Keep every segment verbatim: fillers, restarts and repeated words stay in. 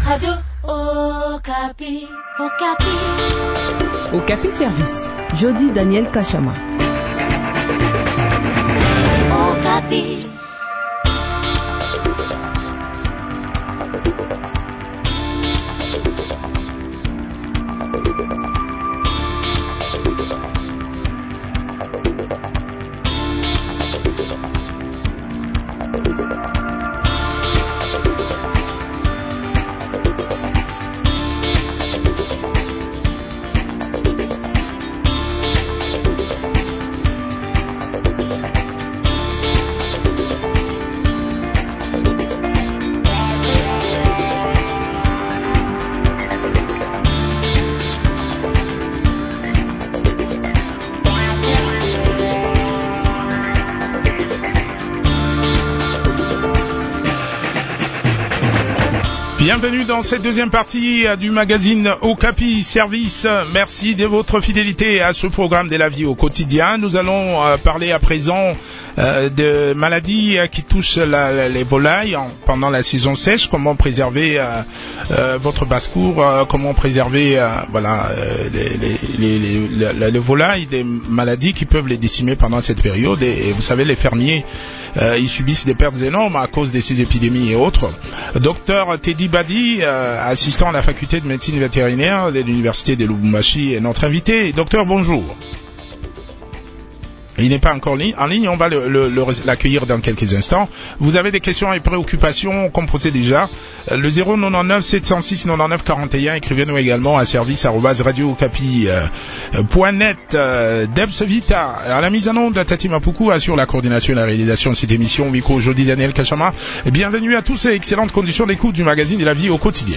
Radio Okapi. Okapi. Okapi Service. Jody Daniel Kachama. Okapi. Bienvenue dans cette deuxième partie du magazine Okapi Service. Merci de votre fidélité à ce programme de la vie au quotidien. Nous allons euh, parler à présent euh, de maladies qui touchent la, la, les volailles en, pendant la saison sèche. Comment préserver euh, euh, votre basse-cour, euh, comment préserver euh, voilà euh, les, les, les, les, les volailles des maladies qui peuvent les décimer pendant cette période. Et, et vous savez, les fermiers, euh, ils subissent des pertes énormes à cause de ces épidémies et autres. Docteur Teddy Badi, euh, assistant à la faculté de médecine vétérinaire de l'université de Lubumbashi, est notre invité. Docteur, bonjour. Il n'est pas encore en ligne, on va le, le, le, l'accueillir dans quelques instants. Vous avez des questions et préoccupations, composez déjà. Le zéro neuf neuf sept zéro six quatre-vingt-neuf quarante et un, écrivez-nous également à service arobase radio okapi point net. Euh, Debs Vita, à la mise en onde, Tati Mapuku assure la coordination et la réalisation de cette émission. Micro Jody Daniel Kachama. Bienvenue à tous et excellentes conditions d'écoute du magazine de la vie au quotidien.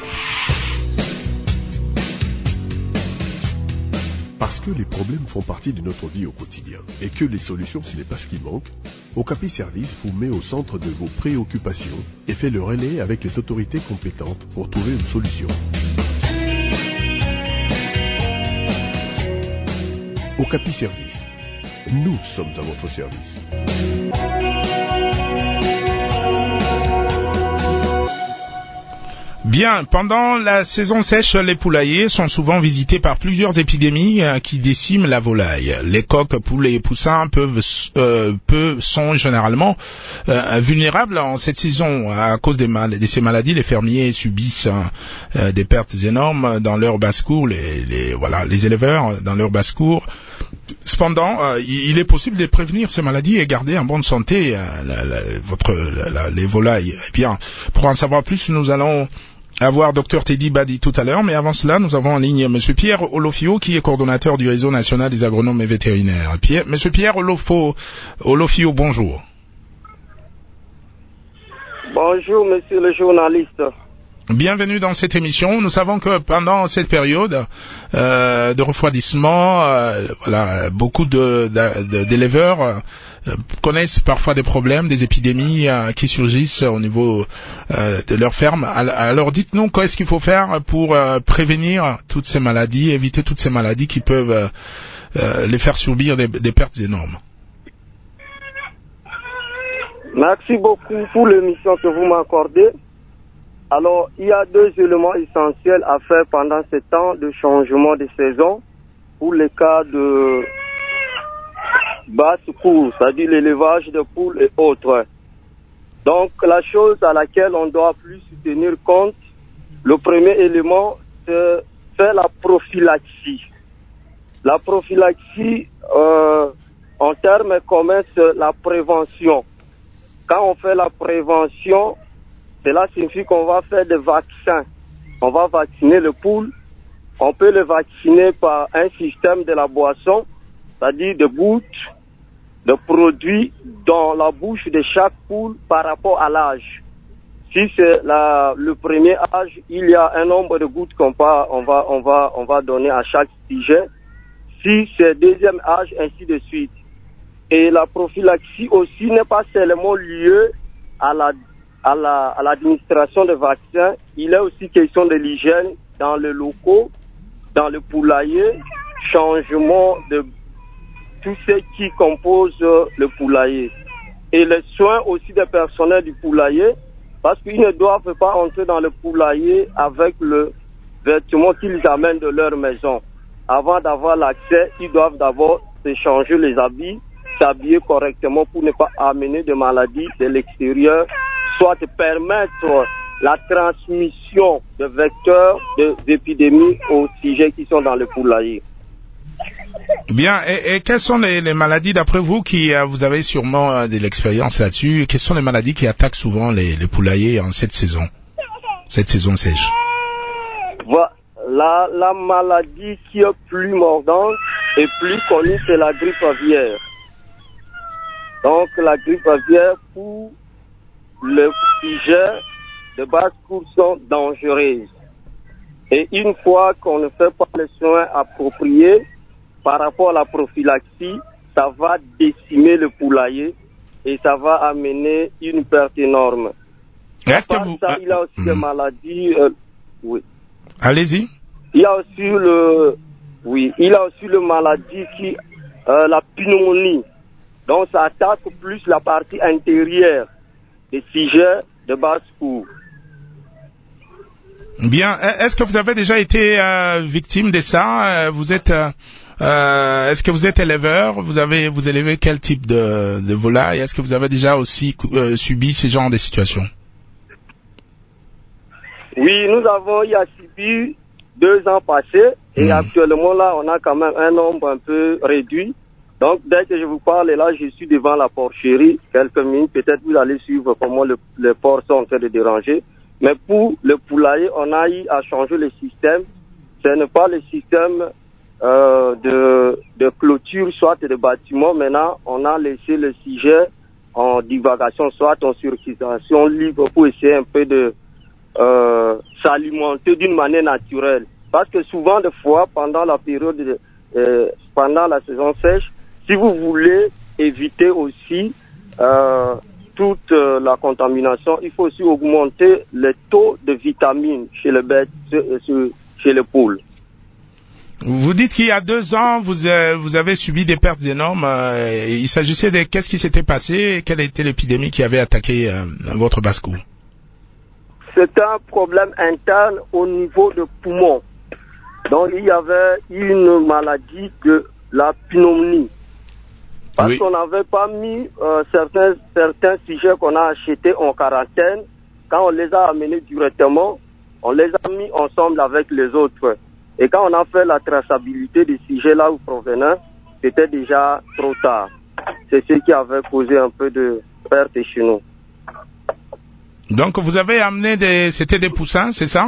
Parce que les problèmes font partie de notre vie au quotidien et que les solutions, ce n'est pas ce qui manque, Okapi Service vous met au centre de vos préoccupations et fait le relais avec les autorités compétentes pour trouver une solution. Okapi Service. Nous sommes à votre service. Bien, pendant la saison sèche, les poulaillers sont souvent visités par plusieurs épidémies euh, qui déciment la volaille. Les coqs, poulets et poussins peuvent, euh, peuvent sont généralement euh, vulnérables en cette saison à cause des mal- de ces maladies. Les fermiers subissent euh, des pertes énormes dans leur basse-cour. Les, les voilà, les éleveurs dans leur basse-cour. Cependant, euh, il est possible de prévenir ces maladies et garder en bonne santé euh, la, la, votre, la, la, les volailles. Eh bien, pour en savoir plus, nous allons avoir docteur Teddy Badi tout à l'heure, mais avant cela, nous avons en ligne Monsieur Pierre Olofio, qui est coordonnateur du réseau national des agronomes et vétérinaires. Pierre, Monsieur Pierre Olofo, Olofio, bonjour. Bonjour, monsieur le journaliste. Bienvenue dans cette émission. Nous savons que pendant cette période euh, de refroidissement, euh, voilà, beaucoup de, de, de, d'éleveurs euh, connaissent parfois des problèmes, des épidémies euh, qui surgissent au niveau euh, de leur ferme. Alors dites-nous, qu'est-ce qu'il faut faire pour euh, prévenir toutes ces maladies, éviter toutes ces maladies qui peuvent euh, euh, les faire subir des, des pertes énormes. Merci beaucoup pour l'émission que vous m'accordez. Alors, il y a deux éléments essentiels à faire pendant ce temps de changement de saison pour les cas de basse-cour, c'est-à-dire l'élevage de poules et autres. Donc, la chose à laquelle on doit plus tenir compte, le premier élément, c'est faire la prophylaxie. La prophylaxie, euh, en termes communs, c'est la prévention. Quand on fait la prévention, cela signifie qu'on va faire des vaccins. On va vacciner le poule. On peut le vacciner par un système de la boisson, c'est-à-dire de gouttes, de produits dans la bouche de chaque poule par rapport à l'âge. Si c'est la, le premier âge, il y a un nombre de gouttes qu'on va, on va, on va, on va donner à chaque sujet. Si c'est le deuxième âge, ainsi de suite. Et la prophylaxie aussi n'est pas seulement liée à la À, la, à l'administration de vaccins, il est aussi question de l'hygiène dans les locaux, dans le poulailler, changement de tout ce qui compose le poulailler. Et les soins aussi des personnels du poulailler, Parce qu'ils ne doivent pas entrer dans le poulailler avec le vêtement qu'ils amènent de leur maison. Avant d'avoir l'accès, ils doivent d'abord s'échanger les habits, s'habiller correctement pour ne pas amener de maladies de l'extérieur, soit permettre la transmission de vecteurs de, d'épidémies aux sujets qui sont dans le poulailler. Bien, et, et quelles sont les, les maladies, d'après vous, qui euh, vous avez sûrement euh, de l'expérience là-dessus, quelles sont les maladies qui attaquent souvent les, les poulaillers en cette saison, cette saison sèche? Voilà, la, la maladie qui est plus mordante et plus connue, c'est la grippe aviaire. Donc la grippe aviaire pour le sujet de basse-cour sont dangereuses. Et une fois qu'on ne fait pas les soins appropriés par rapport à la prophylaxie, ça va décimer le poulailler et ça va amener une perte énorme. Est-ce que vous... ça, il y a aussi des maladies... Euh, oui. Allez-y. Il y a aussi le... Oui, il y a aussi le maladie qui... Euh, la pneumonie. Donc ça attaque plus la partie intérieure des sujets de basse-cour. Bien. Est-ce que vous avez déjà été euh, victime de ça? Vous êtes, euh, euh, est-ce que vous êtes éleveur? Vous avez, vous élevez quel type de, de volaille? Est-ce que vous avez déjà aussi euh, subi ce genre de situations? Oui, nous avons y a subi deux ans passés et mmh. actuellement là, on a quand même un nombre un peu réduit. Donc, dès que je vous parle, là, je suis devant la porcherie. Quelques minutes, peut-être vous allez suivre comment le, les porcs sont en train de déranger. Mais pour le poulailler, on a eu à changer le système. Ce n'est pas le système euh, de, de clôture, soit de bâtiment. Maintenant, on a laissé le sujet en divagation, soit en circulation libre pour essayer un peu de euh, s'alimenter d'une manière naturelle. Parce que souvent, des fois, pendant la période, de, euh, pendant la saison sèche, si vous voulez éviter aussi euh, toute euh, la contamination, il faut aussi augmenter le taux de vitamines chez les bêtes, chez les poules. Vous dites qu'il y a deux ans, vous, euh, vous avez subi des pertes énormes. Euh, il s'agissait de qu'est-ce qui s'était passé et quelle était l'épidémie qui avait attaqué euh, votre basse-cour? C'est un problème interne au niveau de poumons. Donc il y avait une maladie de la pneumonie. Parce oui. qu'on n'avait pas mis euh, certains, certains sujets qu'on a achetés en quarantaine. Quand on les a amenés directement, on les a mis ensemble avec les autres. Et quand on a fait la traçabilité des sujets là où provenaient, c'était déjà trop tard. C'est ce qui avait causé un peu de perte chez nous. Donc vous avez amené des... C'était des poussins, c'est ça?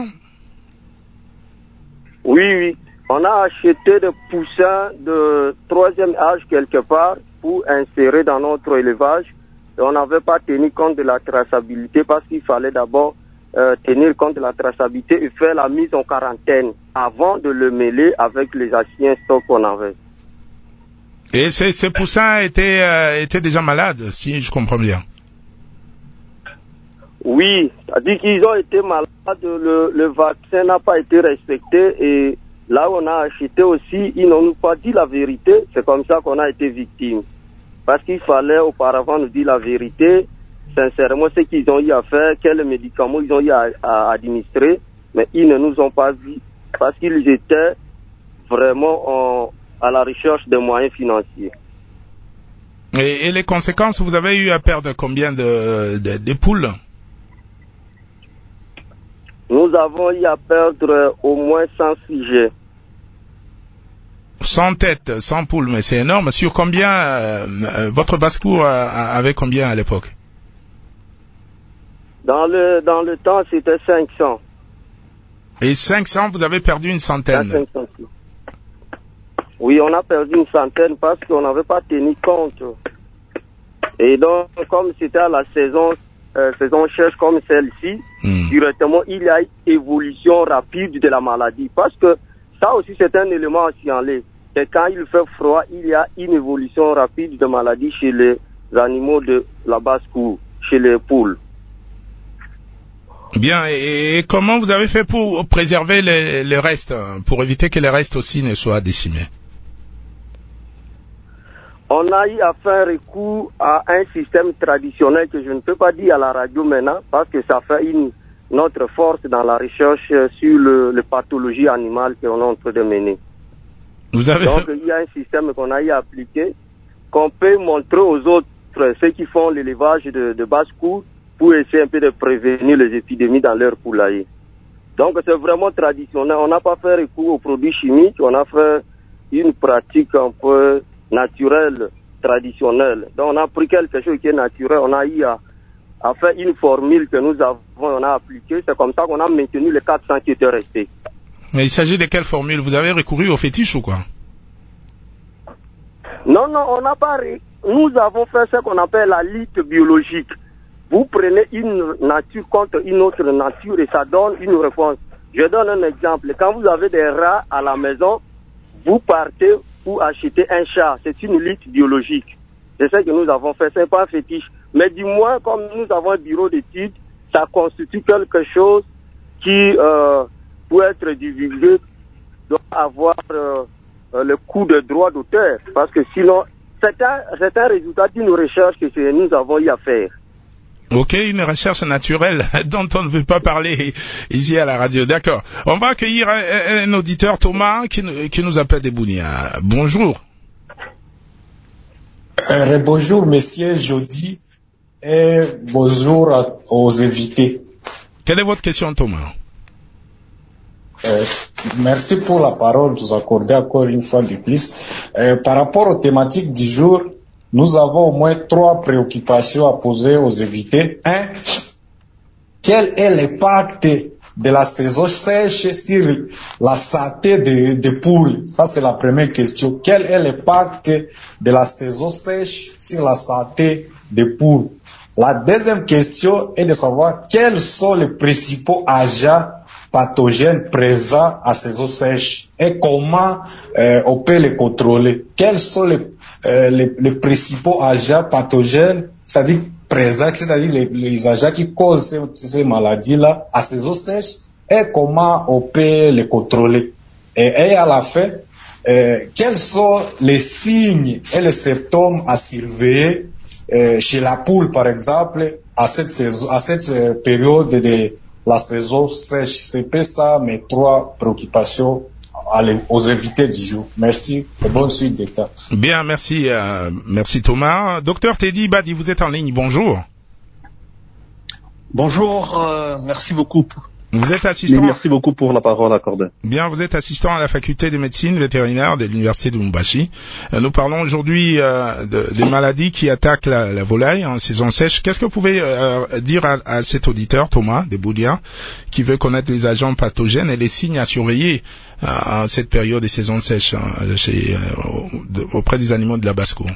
Oui, oui. On a acheté des poussins de troisième âge quelque part pour insérer dans notre élevage. Et on n'avait pas tenu compte de la traçabilité parce qu'il fallait d'abord euh, tenir compte de la traçabilité et faire la mise en quarantaine avant de le mêler avec les anciens stocks qu'on avait. Et ces, ces poussins étaient, euh, étaient déjà malades, si je comprends bien. Oui, c'est-à-dire qu'ils ont été malades, le, le vaccin n'a pas été respecté et là où on a acheté aussi, ils n'ont pas dit la vérité, c'est comme ça qu'on a été victime. Parce qu'il fallait auparavant nous dire la vérité, sincèrement, ce qu'ils ont eu à faire, quels médicaments ils ont eu à, à administrer, mais ils ne nous ont pas vu parce qu'ils étaient vraiment en, à la recherche de moyens financiers. Et, et les conséquences, vous avez eu à perdre combien de, de, de poules? Nous avons eu à perdre au moins cent sujets. cent têtes, cent poules, mais c'est énorme. Sur combien, euh, votre basse-cour avait combien à l'époque? Dans le, dans le temps, c'était cinq cents. Et cinq cents, vous avez perdu une centaine? cinq cents. Oui, on a perdu une centaine parce qu'on n'avait pas tenu compte. Et donc, comme c'était à la saison, euh, saison sèche comme celle-ci, hmm. directement, il y a une évolution rapide de la maladie. Parce que ça aussi, c'est un élément à signaler. Et quand il fait froid, il y a une évolution rapide de maladie chez les animaux de la basse-cour, chez les poules. Bien, et comment vous avez fait pour préserver les, les restes, pour éviter que les restes aussi ne soient décimés? on a eu à faire recours à un système traditionnel que je ne peux pas dire à la radio maintenant parce que ça fait une, notre force dans la recherche sur le, les pathologies animales qu'on est en train de mener. Vous avez... Donc il y a un système qu'on a eu à appliquer, qu'on peut montrer aux autres, ceux qui font l'élevage de, de basse-cour, pour essayer un peu de prévenir les épidémies dans leur poulailler. Donc c'est vraiment traditionnel. On n'a pas fait recours aux produits chimiques, on a fait une pratique un peu naturelle, traditionnelle. Donc on a pris quelque chose qui est naturel, on a eu à, à faire une formule que nous avons, on a appliquée. C'est comme ça qu'on a maintenu les quatre cents qui étaient restés. Mais il s'agit de quelle formule? Vous avez recouru au fétiche ou quoi? Non, non, on n'a pas... Nous avons fait ce qu'on appelle la lutte biologique. Vous prenez une nature contre une autre nature et ça donne une réponse. Je donne un exemple. Quand vous avez des rats à la maison, vous partez pour acheter un chat. C'est une lutte biologique. C'est ce que nous avons fait. Ce n'est pas un fétiche. Mais du moins, comme nous avons un bureau d'études, ça constitue quelque chose qui, euh, pour être divulgué, doit avoir euh, le coût de droit d'auteur. Parce que sinon, c'est un, c'est un résultat d'une recherche que nous avons eu à faire. Ok, une recherche naturelle dont on ne veut pas parler ici à la radio. D'accord. On va accueillir un, un auditeur, Thomas, qui, qui nous appelle des Bounia. Bonjour. Euh, bonjour, monsieur Jody, et bonjour à, aux invités. Quelle est votre question, Thomas? Euh, merci pour la parole, vous accordez encore une fois de plus. Euh, par rapport aux thématiques du jour, nous avons au moins trois préoccupations à poser aux invités. Un, quel est l'impact de la saison sèche sur la santé des de poules? Ça, c'est la première question. Quel est l'impact de la saison sèche sur la santé des poules? La deuxième question est de savoir quels sont les principaux agents pathogènes présents à saison sèche et comment euh, on peut les contrôler. Quels sont les, euh, les, les principaux agents pathogènes, c'est-à-dire présents, c'est-à-dire les, les agents qui causent ces, ces maladies-là à saison sèche et comment on peut les contrôler. Et, et à la fin, euh, quels sont les signes et les symptômes à surveiller euh, chez la poule, par exemple, à cette saison, à cette euh, période de la saison sèche? C'est ça mes trois préoccupations aux invités du jour. Merci et bonne suite d'état. Bien, merci, euh, merci Thomas. Docteur Teddy Badi, vous êtes en ligne. Bonjour. Bonjour, euh, merci beaucoup. Vous êtes assistant. Mais merci beaucoup pour la parole accordée. Bien, vous êtes assistant à la faculté de médecine vétérinaire de l'université de Lubumbashi. Euh, nous parlons aujourd'hui euh, de, des maladies qui attaquent la, la volaille en saison sèche. Qu'est-ce que vous pouvez euh, dire à, à cet auditeur, Thomas Desboulia, qui veut connaître les agents pathogènes et les signes à surveiller euh, en cette période des saisons sèches euh, chez, euh, de, auprès des animaux de la basse-cour?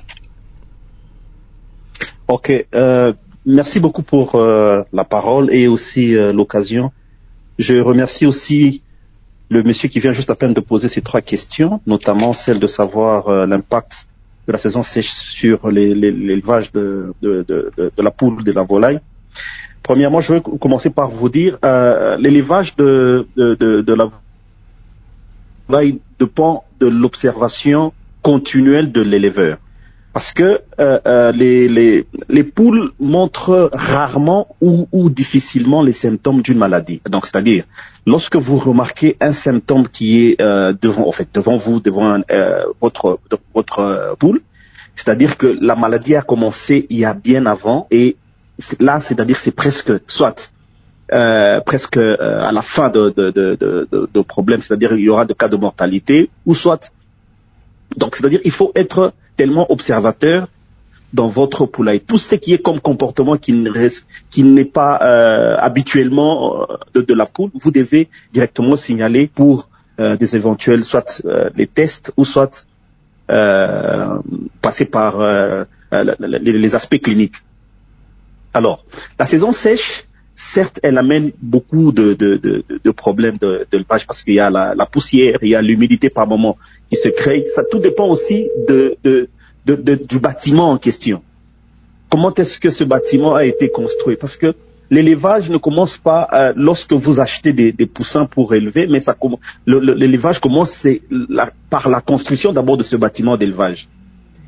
Ok, euh, merci beaucoup pour euh, la parole et aussi euh, l'occasion. Je remercie aussi le monsieur qui vient juste à peine de poser ces trois questions, notamment celle de savoir euh, l'impact de la saison sèche sur les, les, l'élevage de, de, de, de, de la poule, de la volaille. Premièrement, je vais commencer par vous dire, euh, l'élevage de, de, de, de la volaille dépend de l'observation continuelle de l'éleveur. Parce que euh, euh, les, les, les poules montrent rarement ou, ou difficilement les symptômes d'une maladie. Donc, c'est-à-dire, lorsque vous remarquez un symptôme qui est euh, devant, en fait, devant vous, devant euh, votre, votre euh, poule, c'est-à-dire que la maladie a commencé il y a bien avant, et c'est, là, c'est-à-dire, c'est presque, soit euh, presque euh, à la fin de, de, de, de, de, de problème, c'est-à-dire il y aura des cas de mortalité, ou soit, donc, c'est-à-dire, il faut être tellement observateur dans votre poulailler. Tout ce qui est comme comportement qui, ne reste, qui n'est pas euh, habituellement euh, de, de la poule, vous devez directement signaler pour euh, des éventuels, soit euh, les tests ou soit euh, passer par euh, les, les aspects cliniques. Alors, la saison sèche, certes, elle amène beaucoup de, de, de, de problèmes de, de l'élevage parce qu'il y a la, la poussière, il y a l'humidité par moment qui se crée. Ça tout dépend aussi de, de, de, de, du bâtiment en question. Comment est-ce que ce bâtiment a été construit? Parce que l'élevage ne commence pas euh, lorsque vous achetez des, des poussins pour élever, mais ça le, le, l'élevage commence c'est la, par la construction d'abord de ce bâtiment d'élevage.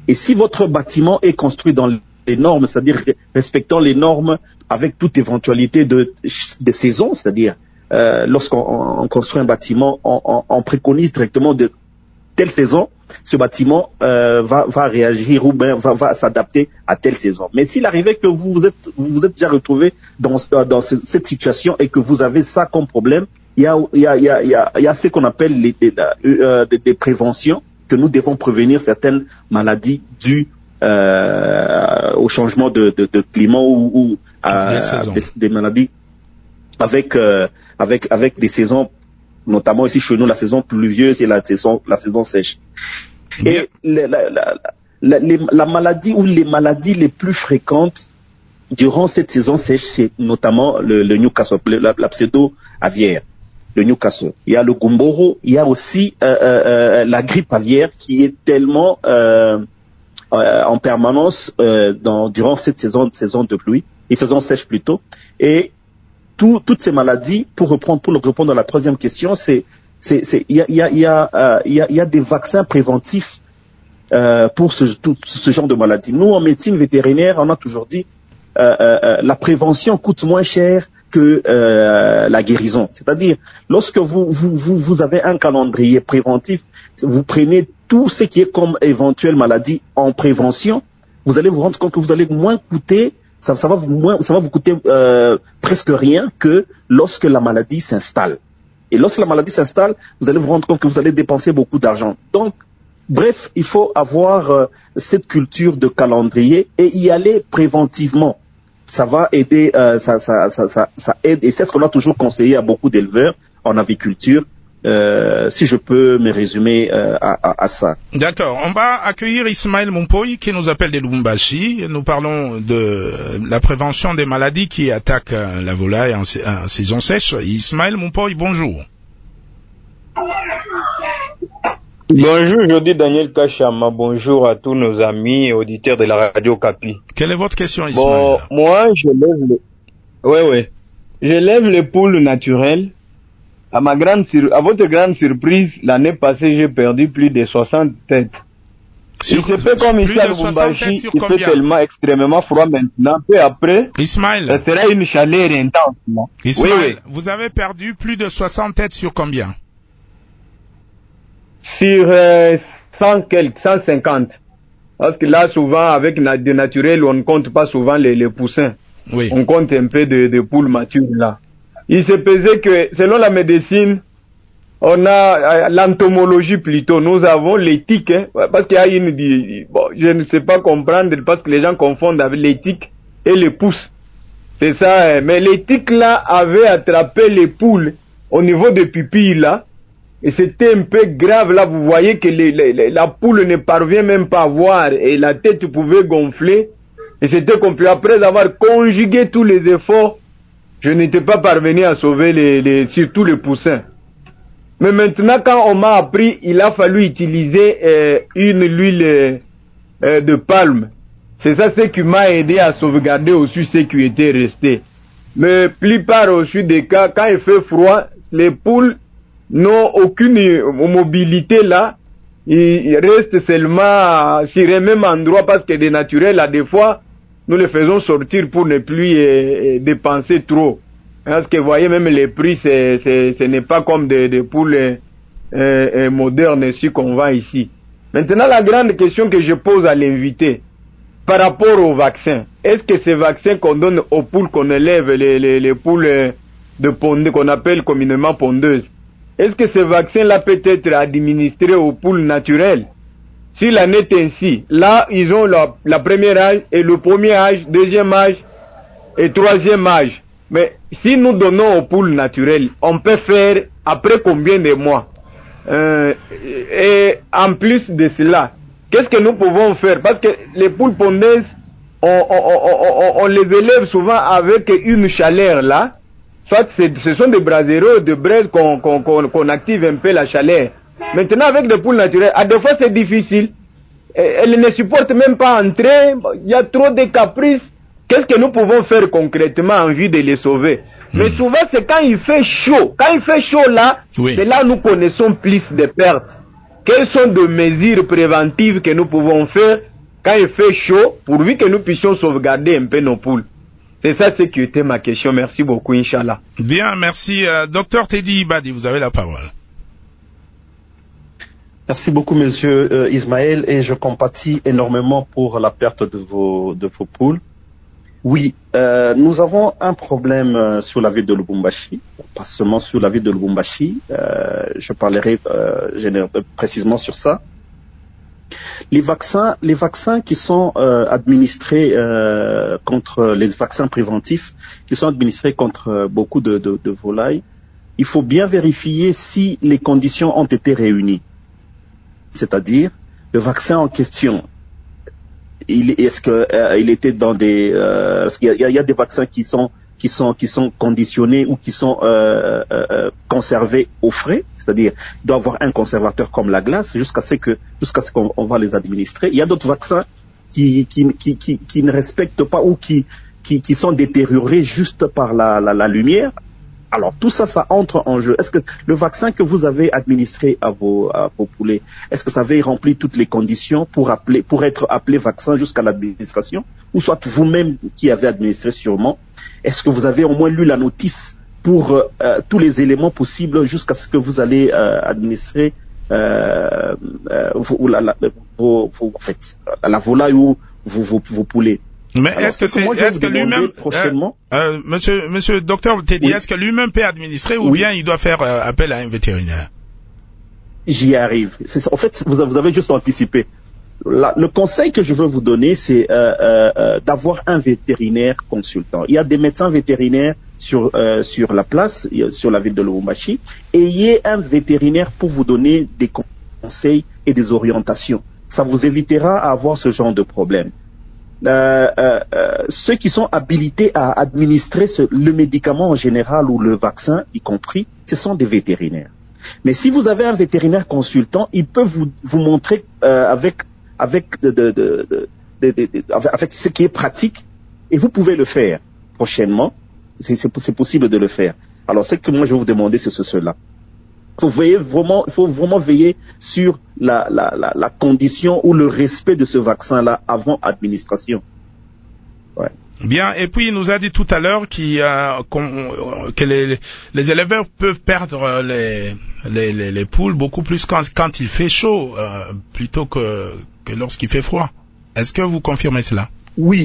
Et si votre bâtiment est construit dans les normes, c'est-à-dire respectant les normes avec toute éventualité de, de saison, c'est-à-dire euh, lorsqu'on on construit un bâtiment, on, on, on préconise directement de telle saison, ce bâtiment euh, va, va réagir ou bien va, va s'adapter à telle saison. Mais s'il arrivait que vous vous êtes, vous vous êtes déjà retrouvé dans, dans ce, cette situation et que vous avez ça comme problème, il y a, il y a, il y a, il y a, il y a ce qu'on appelle les, des, euh, des, des préventions, que nous devons prévenir certaines maladies dues euh, au changement de, de, de climat ou, ou euh, des, des maladies avec, euh, avec, avec des saisons, notamment ici chez nous, la saison pluvieuse et la saison, la saison sèche. Et la, la, la, la, les, la maladie ou les maladies les plus fréquentes durant cette saison sèche, c'est notamment le, le Newcastle, la, la pseudo-aviaire, le Newcastle. Il y a le Gumboro, il y a aussi euh, euh, la grippe aviaire qui est tellement euh, euh, en permanence euh, dans, durant cette saison, saison de pluie, et saison sèche plutôt. Et tout, toutes ces maladies, pour reprendre, pour répondre à la troisième question, c'est c'est c'est il y a il y a il y a euh, il y a il y a des vaccins préventifs euh, pour ce tout ce genre de maladies. Nous en médecine vétérinaire, on a toujours dit euh, euh, la prévention coûte moins cher que euh, la guérison. C'est-à-dire lorsque vous vous vous vous avez un calendrier préventif, vous prenez tout ce qui est comme éventuelle maladie en prévention, vous allez vous rendre compte que vous allez moins coûter Ça, ça va vous moins, ça va vous coûter euh, presque rien que lorsque la maladie s'installe. Et lorsque la maladie s'installe, vous allez vous rendre compte que vous allez dépenser beaucoup d'argent. Donc, bref, il faut avoir euh, cette culture de calendrier et y aller préventivement. Ça va aider, euh, ça, ça, ça, ça, ça aide, et c'est ce qu'on a toujours conseillé à beaucoup d'éleveurs en aviculture. Euh, si je peux me résumer euh, à, à, à ça. D'accord. On va accueillir Ismaël Mumpoy qui nous appelle de Lubumbashi. Nous parlons de la prévention des maladies qui attaquent la volaille en, en saison sèche. Ismaël Mumpoy, bonjour. Bonjour, je dis Daniel Kachama. Bonjour à tous nos amis et auditeurs de la radio Kapi. Quelle est votre question, Ismaël? Bon, moi, je lève les... Ouais, ouais. Je lève les poules naturelles. À ma grande sur... à votre grande surprise, l'année passée, j'ai perdu plus de soixante têtes. Sur... Il se fait comme ici à Lubumbashi, il fait tellement extrêmement froid maintenant. Peu après, Ismaël, ça sera une chaleur intense. Là. Ismaël, oui, oui. Vous avez perdu plus de soixante têtes sur combien? Sur euh, cent quelques, cent cinquante. Parce que là, souvent, avec de naturel, on ne compte pas souvent les, les poussins. Oui. On compte un peu de, de poules matures là. Il se pesait que, selon la médecine, on a l'entomologie plutôt, nous avons l'éthique, hein, parce qu'il y a une, bon, je ne sais pas comprendre, parce que les gens confondent avec l'éthique et les pouces. C'est ça, hein, mais l'éthique là avait attrapé les poules au niveau des pupilles là, et c'était un peu grave là, vous voyez que les, les, la poule ne parvient même pas à voir, et la tête pouvait gonfler, et c'était compliqué. Après avoir conjugué tous les efforts, je n'étais pas parvenu à sauver les, les, surtout les poussins. Mais maintenant, quand on m'a appris, il a fallu utiliser euh, une huile euh, de palme. C'est ça ce qui m'a aidé à sauvegarder aussi ceux qui étaient restés. Mais plupart aussi des cas, quand il fait froid, les poules n'ont aucune mobilité là. Ils restent seulement sur un même endroit parce que des naturels, là, des fois, nous les faisons sortir pour ne plus euh, dépenser trop. Parce que vous voyez, même les prix, c'est, c'est, ce n'est pas comme des, des poules euh, euh, modernes ici qu'on vend ici. Maintenant, la grande question que je pose à l'invité, par rapport au vaccin, est-ce que ces vaccins qu'on donne aux poules qu'on élève, les, les, les poules de ponde, qu'on appelle communément pondeuses, est-ce que ce vaccin-là peut être administré aux poules naturelles? S'il en est ainsi, là, ils ont la, la première âge et le premier âge, deuxième âge et troisième âge. Mais si nous donnons aux poules naturelles, on peut faire après combien de mois? euh, Et en plus de cela, qu'est-ce que nous pouvons faire? Parce que les poules pondeuses, on, on, on, on les élève souvent avec une chaleur là. Soit ce sont des brasero, des braises qu'on qu'on, qu'on, qu'on active un peu la chaleur. Maintenant, avec des poules naturelles, à des fois c'est difficile. Elles ne supportent même pas entrer. Il y a trop de caprices. Qu'est-ce que nous pouvons faire concrètement en vue de les sauver? mmh. Mais souvent, c'est quand il fait chaud. Quand il fait chaud là, oui. C'est là où nous connaissons plus de pertes. Quelles sont les mesures préventives que nous pouvons faire quand il fait chaud, pourvu que nous puissions sauvegarder un peu nos poules. C'est ça ce qui était ma question. Merci beaucoup, Inch'Allah. Bien, merci. Euh, docteur Teddy Ibadi, vous avez la parole. Merci beaucoup, monsieur euh, Ismaël, et je compatis énormément pour la perte de vos, de vos poules. Oui, euh, nous avons un problème euh, sur la ville de Lubumbashi, pas seulement sur la ville de Lubumbashi, euh, je parlerai euh, précisément sur ça. Les vaccins, les vaccins qui sont euh, administrés euh, contre les vaccins préventifs, qui sont administrés contre beaucoup de, de, de volailles, il faut bien vérifier si les conditions ont été réunies. C'est-à-dire, le vaccin en question, il, est-ce que euh, il était dans des, euh, il, y a, il y a des vaccins qui sont qui sont qui sont conditionnés ou qui sont euh, euh, conservés au frais, c'est-à-dire il doit avoir un conservateur comme la glace jusqu'à ce que jusqu'à ce qu'on on va les administrer. Il y a d'autres vaccins qui qui qui qui, qui ne respectent pas ou qui qui qui sont détériorés juste par la la, la lumière. Alors tout ça, ça entre en jeu. Est-ce que le vaccin que vous avez administré à vos, à vos poulets, est-ce que ça avait rempli toutes les conditions pour appeler, pour être appelé vaccin jusqu'à l'administration, ou soit vous-même qui avez administré sûrement? Est-ce que vous avez au moins lu la notice pour euh, tous les éléments possibles jusqu'à ce que vous allez euh, administrer euh, euh, vos, la, la, vos, vos, en fait, la volaille ou vos, vos, vos poulets? Mais Alors, est-ce que c'est, moi, est-ce que lui-même, prochainement, euh, euh, monsieur, monsieur docteur Teddy, oui. est-ce que lui-même peut administrer ou oui. bien il doit faire euh, appel à un vétérinaire? J'y arrive. C'est ça. En fait, vous, vous avez juste anticipé. La, le conseil que je veux vous donner, c'est euh, euh, d'avoir un vétérinaire consultant. Il y a des médecins vétérinaires sur euh, sur la place, sur la ville de Lubumbashi. Ayez un vétérinaire pour vous donner des conseils et des orientations. Ça vous évitera à avoir ce genre de problème. Euh, euh, euh, ceux qui sont habilités à administrer ce, le médicament en général ou le vaccin y compris, ce sont des vétérinaires. Mais si vous avez un vétérinaire consultant, il peut vous, vous montrer euh, avec avec de, de, de, de, de, de, de, avec ce qui est pratique, et vous pouvez le faire prochainement. C'est, c'est, c'est possible de le faire. Alors ce que moi je vais vous demander, c'est ce, cela. Il faut veiller vraiment, il faut vraiment veiller sur la, la, la, la condition ou le respect de ce vaccin-là avant administration. Ouais. Bien, et puis il nous a dit tout à l'heure qu'il, euh, qu'on, que les, les éleveurs peuvent perdre les, les, les, les poules beaucoup plus quand, quand il fait chaud, euh, plutôt que, que lorsqu'il fait froid. Est-ce que vous confirmez cela? Oui.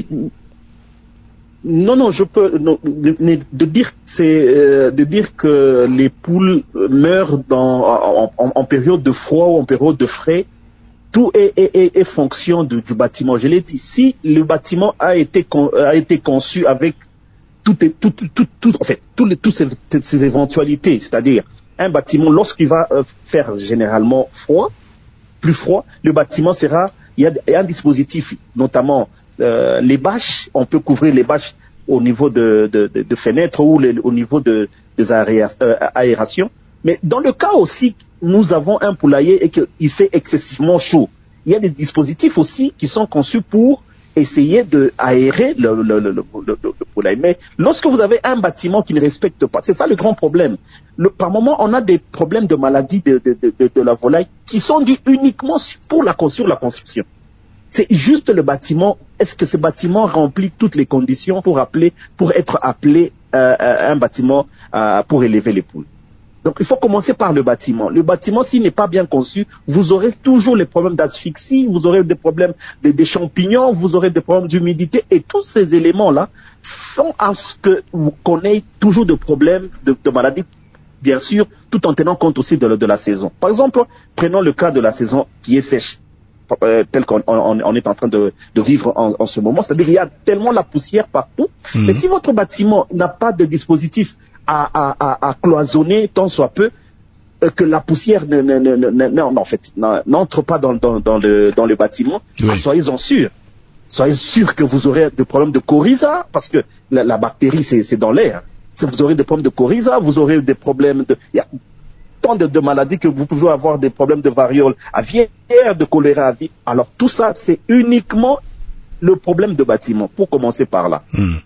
Non, non, je peux non, de, de dire c'est euh, de dire que les poules meurent dans en, en, en période de froid ou en période de frais. Tout est, est, est, est fonction de, du bâtiment. Je l'ai dit. Si le bâtiment a été con, a été conçu avec toutes tout, tout, tout, tout, en fait toutes les, toutes ces, ces éventualités, c'est-à-dire un bâtiment lorsqu'il va euh, faire généralement froid, plus froid, le bâtiment sera il y a, il y a un dispositif, notamment Euh, les bâches, on peut couvrir les bâches au niveau de, de, de, de fenêtres ou les, au niveau de, des aéra, euh, aérations. Mais dans le cas aussi, nous avons un poulailler et qu'il fait excessivement chaud. Il y a des dispositifs aussi qui sont conçus pour essayer d'aérer le, le, le, le, le, le poulailler. Mais lorsque vous avez un bâtiment qui ne respecte pas, c'est ça le grand problème. Le, par moment, on a des problèmes de maladie de, de, de, de, de la volaille qui sont dus uniquement pour la, sur la construction. C'est juste le bâtiment. Est-ce que ce bâtiment remplit toutes les conditions pour appeler, pour être appelé euh, un bâtiment euh, pour élever les poules? Donc, il faut commencer par le bâtiment. Le bâtiment, s'il n'est pas bien conçu, vous aurez toujours les problèmes d'asphyxie, vous aurez des problèmes de, des champignons, vous aurez des problèmes d'humidité, et tous ces éléments-là font à ce que qu'on ait toujours des problèmes de, de maladies, bien sûr, tout en tenant compte aussi de, de la saison. Par exemple, prenons le cas de la saison qui est sèche. Euh, tel qu'on on, on est en train de, de vivre en, en ce moment, c'est-à-dire qu'il y a tellement la poussière partout. Mmh. Mais si votre bâtiment n'a pas de dispositif à, à, à, à cloisonner tant soit peu, euh, que la poussière ne, ne, ne, ne, ne, en fait, n'entre pas dans, dans, dans, le, dans le bâtiment, oui. ah, soyez-en sûrs. Soyez sûrs que vous aurez des problèmes de coryza, parce que la, la bactérie, c'est, c'est dans l'air. Si vous aurez des problèmes de coryza, vous aurez des problèmes de... Il y a tant de, de maladies que vous pouvez avoir des problèmes de variole aviaire, de choléra aviaire. Alors tout ça, c'est uniquement le problème de bâtiment, pour commencer par là. Mmh.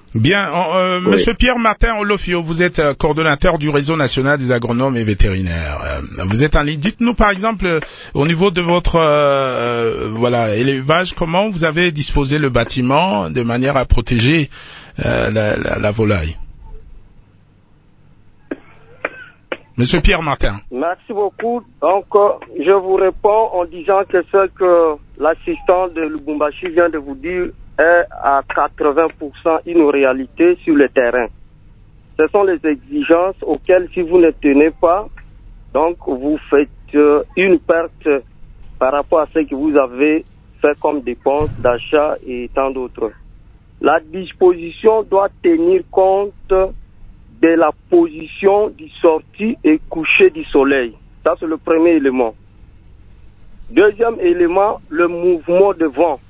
Bien, euh, oui. Monsieur Pierre-Martin Olofio, vous êtes euh, coordonnateur du réseau national des agronomes et vétérinaires. Euh, vous êtes en ligne. Dites-nous par exemple, euh, au niveau de votre euh, voilà élevage, comment vous avez disposé le bâtiment de manière à protéger euh, la, la, la volaille. Monsieur Pierre-Martin. Merci beaucoup. Donc, euh, je vous réponds en disant que ce que l'assistant de Lubumbashi vient de vous dire est à quatre-vingts pour cent une réalité sur le terrain. Ce sont les exigences auxquelles, si vous ne tenez pas, donc vous faites euh, une perte par rapport à ce que vous avez fait comme dépenses d'achat et tant d'autres. La disposition doit tenir compte de la position du sortie et coucher du soleil. Ça, c'est le premier élément. Deuxième élément, le mouvement de vent.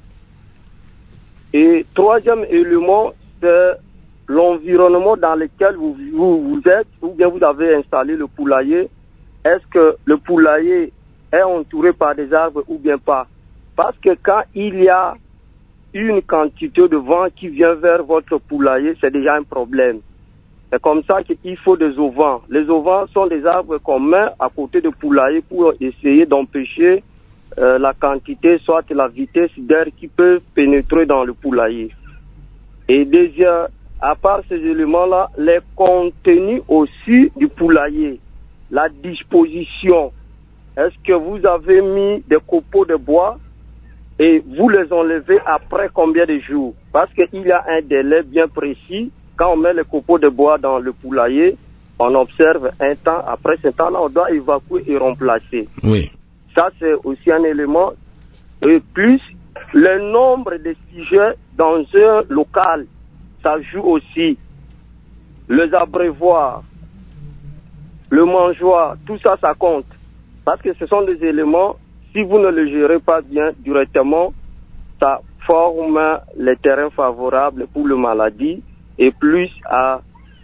Et troisième élément, c'est l'environnement dans lequel vous, vous, vous êtes, ou bien vous avez installé le poulailler. Est-ce que le poulailler est entouré par des arbres ou bien pas? Parce que quand il y a une quantité de vent qui vient vers votre poulailler, c'est déjà un problème. C'est comme ça qu'il faut des auvents. Les auvents sont des arbres qu'on met à côté de poulailler pour essayer d'empêcher euh, la quantité, soit la vitesse d'air qui peut pénétrer dans le poulailler. Et déjà, à part ces éléments-là, les contenus aussi du poulailler, la disposition. Est-ce que vous avez mis des copeaux de bois et vous les enlevez après combien de jours? Parce qu'il y a un délai bien précis. Quand on met les copeaux de bois dans le poulailler, on observe un temps. Après ce temps-là, on doit évacuer et remplacer. Oui. Ça, c'est aussi un élément. Et plus, le nombre de sujets dans un local, ça joue aussi. Les abreuvoirs, le mangeoir, tout ça, ça compte. Parce que ce sont des éléments, si vous ne les gérez pas bien directement, ça forme les terrains favorables pour les maladies. Et plus à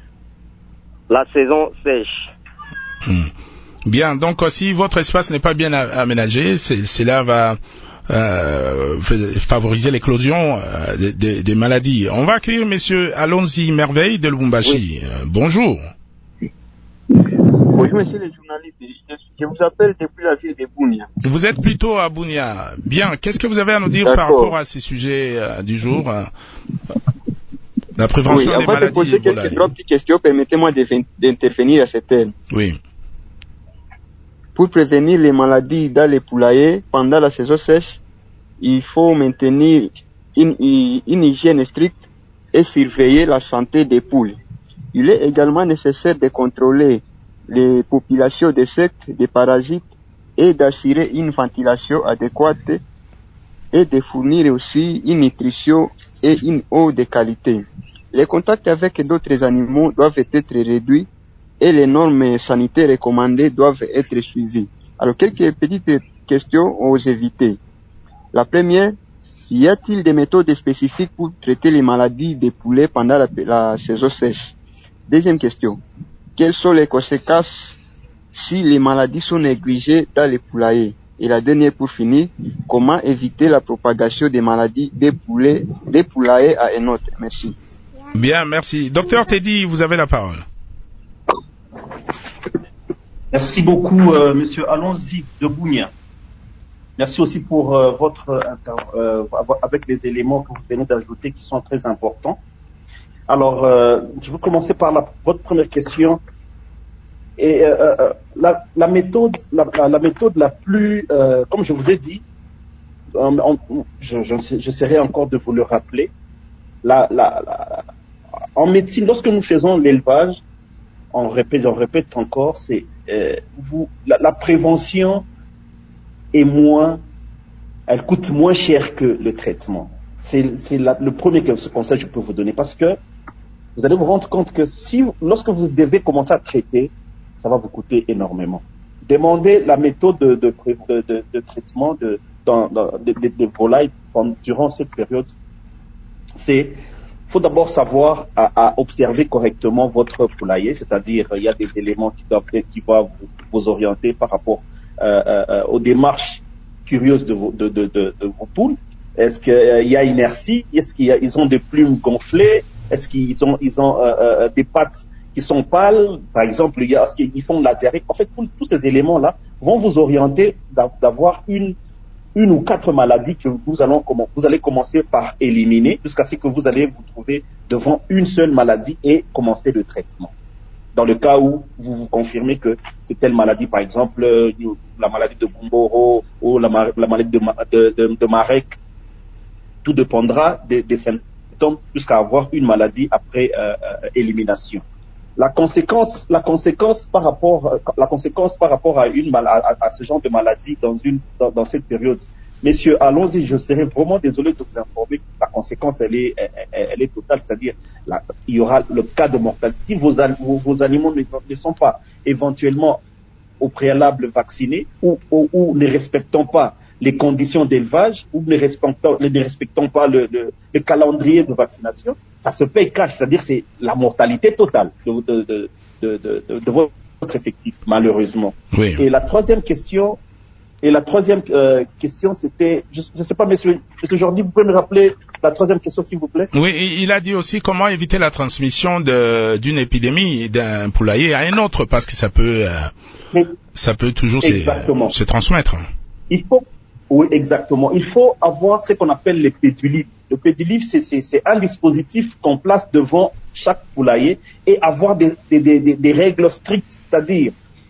la saison sèche. Mmh. Bien, donc si votre espace n'est pas bien aménagé, cela va euh, favoriser l'éclosion euh, des, des, des maladies. On va accueillir Monsieur Alonzi Merveille de Lubumbashi. Oui. Euh, bonjour. Bonjour Monsieur le journaliste, je vous appelle depuis la ville de Bunia. Vous êtes plutôt à Bunia. Bien, qu'est-ce que vous avez à nous dire par rapport à ces sujets euh, du jour euh, La prévention oui, des maladies. Avant de poser quelques trois petites questions, permettez-moi d'intervenir à cette heure. Oui. Pour prévenir les maladies dans les poulaillers pendant la saison sèche, il faut maintenir une, une hygiène stricte et surveiller la santé des poules. Il est également nécessaire de contrôler les populations d'insectes, de parasites et d'assurer une ventilation adéquate et de fournir aussi une nutrition et une eau de qualité. Les contacts avec d'autres animaux doivent être réduits et les normes sanitaires recommandées doivent être suivies. Alors, quelques petites questions aux éviter. La première, y a-t-il des méthodes spécifiques pour traiter les maladies des poulets pendant la, la saison sèche? Deuxième question, quelles sont les conséquences si les maladies sont négligées dans les poulaillers? Et la dernière pour finir, comment éviter la propagation des maladies des poulets, des poulaillers à un autre? Merci. Bien, merci. Docteur Teddy, vous avez la parole. Merci beaucoup, euh, Monsieur Alonzi de Bounia. Merci aussi pour euh, votre euh, avec les éléments que vous venez d'ajouter qui sont très importants. Alors, euh, je vais commencer par la, votre première question. Et euh, euh, la, la méthode, la, la méthode la plus, euh, comme je vous ai dit, on, on, je, j'essaierai encore de vous le rappeler. La, la, la, en médecine, lorsque nous faisons l'élevage, on répète, on répète encore, c'est euh, vous, la, la prévention est moins, elle coûte moins cher que le traitement. C'est, c'est la, le premier conseil que je peux vous donner, parce que vous allez vous rendre compte que si, lorsque vous devez commencer à traiter, ça va vous coûter énormément. Demandez la méthode de, de, de, de, de traitement de, dans, dans, de, de, de volailles pendant, durant cette période. C'est, faut d'abord savoir à, à observer correctement votre poulailler, c'est-à-dire il y a des éléments qui doivent qui vont vous, vous orienter par rapport euh, euh, aux démarches curieuses de vos, de, de, de, de vos poules. Est-ce qu'il euh, y a inertie? Est-ce qu'ils ont des plumes gonflées? Est-ce qu'ils ont, ils ont euh, euh, des pattes qui sont pâles, par exemple, il y a, est-ce qu'ils font de la diarrhée? En fait, tous, tous ces éléments-là vont vous orienter d'avoir une, une ou quatre maladies que vous, allons, vous allez commencer par éliminer jusqu'à ce que vous allez vous trouver devant une seule maladie et commencer le traitement. Dans le cas où vous vous confirmez que c'est telle maladie, par exemple, euh, la maladie de Gumboro ou la, la maladie de, de, de, de Marek, tout dépendra des, des symptômes jusqu'à avoir une maladie après euh, euh, élimination. La conséquence, la conséquence par rapport, la conséquence par rapport à une à, à, à ce genre de maladie dans une dans, dans cette période. Messieurs, allons-y. Je serais vraiment désolé de vous informer que la conséquence elle est elle, elle est totale, c'est-à-dire la, il y aura le cas de mortalité. Si vos, vos, vos animaux ne, ne sont pas éventuellement au préalable vaccinés ou, ou, ou ne respectant pas les conditions d'élevage ou ne respectant, ne respectant pas le, le, le calendrier de vaccination, ça se paye cash, c'est-à-dire c'est la mortalité totale de, de, de, de, de, de votre effectif, malheureusement. Oui. Et la troisième question, et la troisième euh, question, c'était, je ne sais pas, monsieur, monsieur Jordi, vous pouvez me rappeler la troisième question, s'il vous plaît? Oui, il a dit aussi comment éviter la transmission de, d'une épidémie d'un poulailler à un autre, parce que ça peut, euh, Mais, ça peut toujours se, se transmettre. Il faut Oui, exactement. Il faut avoir ce qu'on appelle les pédulivres. Le pédulive, c'est, c'est, c'est un dispositif qu'on place devant chaque poulailler et avoir des, des, des, des règles strictes, c'est-à-dire,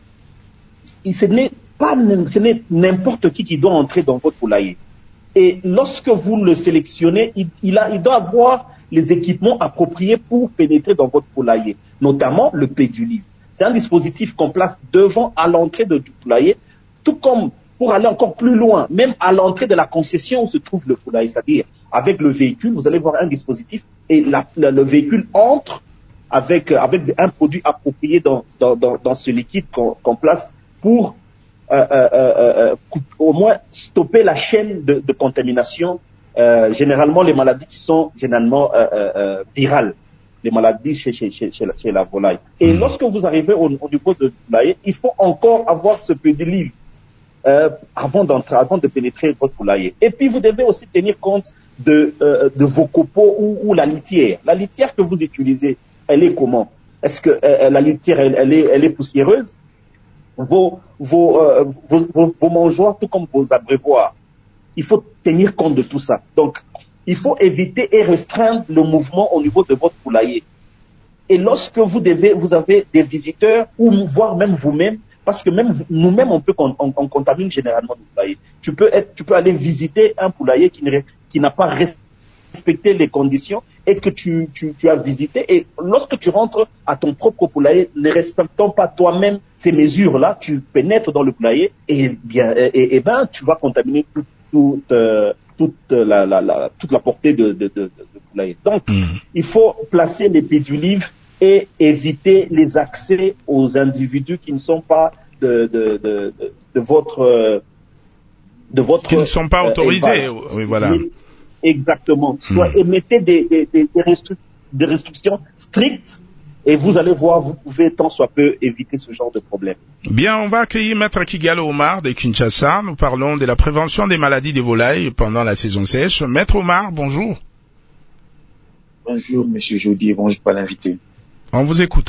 ce n'est pas, ce n'est n'importe qui qui doit entrer dans votre poulailler. Et lorsque vous le sélectionnez, il, il, a, il doit avoir les équipements appropriés pour pénétrer dans votre poulailler, notamment le pédulive. C'est un dispositif qu'on place devant, à l'entrée de, du poulailler, tout comme pour aller encore plus loin, même à l'entrée de la concession où se trouve le poulailler, c'est-à-dire avec le véhicule, vous allez voir un dispositif et la, la, le véhicule entre avec, avec un produit approprié dans, dans, dans, dans ce liquide qu'on, qu'on place pour euh, euh, euh, euh, au moins stopper la chaîne de, de contamination, euh, généralement les maladies qui sont généralement euh, euh, virales, les maladies chez, chez, chez, chez, la, chez la volaille. Et mmh. lorsque vous arrivez au, au niveau de poulailler, il faut encore avoir ce pédulive Euh, avant d'entrer, avant de pénétrer votre poulailler. Et puis vous devez aussi tenir compte de, euh, de vos copeaux ou, ou la litière. La litière que vous utilisez, elle est comment? Est-ce que euh, la litière, elle, elle, est, elle est poussiéreuse? Vos, vos, euh, vos, vos, vos mangeoires, tout comme vos abreuvoirs. Il faut tenir compte de tout ça. Donc, il faut éviter et restreindre le mouvement au niveau de votre poulailler. Et lorsque vous devez, vous avez des visiteurs ou voire même vous-même, parce que même nous-mêmes, on peut on, on, on contamine généralement le poulailler. Tu peux être, tu peux aller visiter un poulailler qui, ne, qui n'a pas respecté les conditions et que tu, tu, tu as visité. Et lorsque tu rentres à ton propre poulailler, ne respectant pas toi-même ces mesures-là, tu pénètres dans le poulailler et bien, et, et ben, tu vas contaminer toute, toute, euh, toute la, la, la, toute la portée de, de, de, de poulailler. Donc, mmh. il faut placer les pédulives et éviter les accès aux individus qui ne sont pas de, de, de, de, de votre de votre qui ne sont pas autorisés. Euh, oui, voilà. Exactement. Soit mmh. mettez des, des, des, restric- des restrictions strictes et vous allez voir, vous pouvez tant soit peu éviter ce genre de problème. Bien, on va accueillir Maître Kigalo Omar de Kinshasa. Nous parlons de la prévention des maladies des volailles pendant la saison sèche. Maître Omar, bonjour. Bonjour, Monsieur Jody, bonjour pas l'invité. On vous écoute.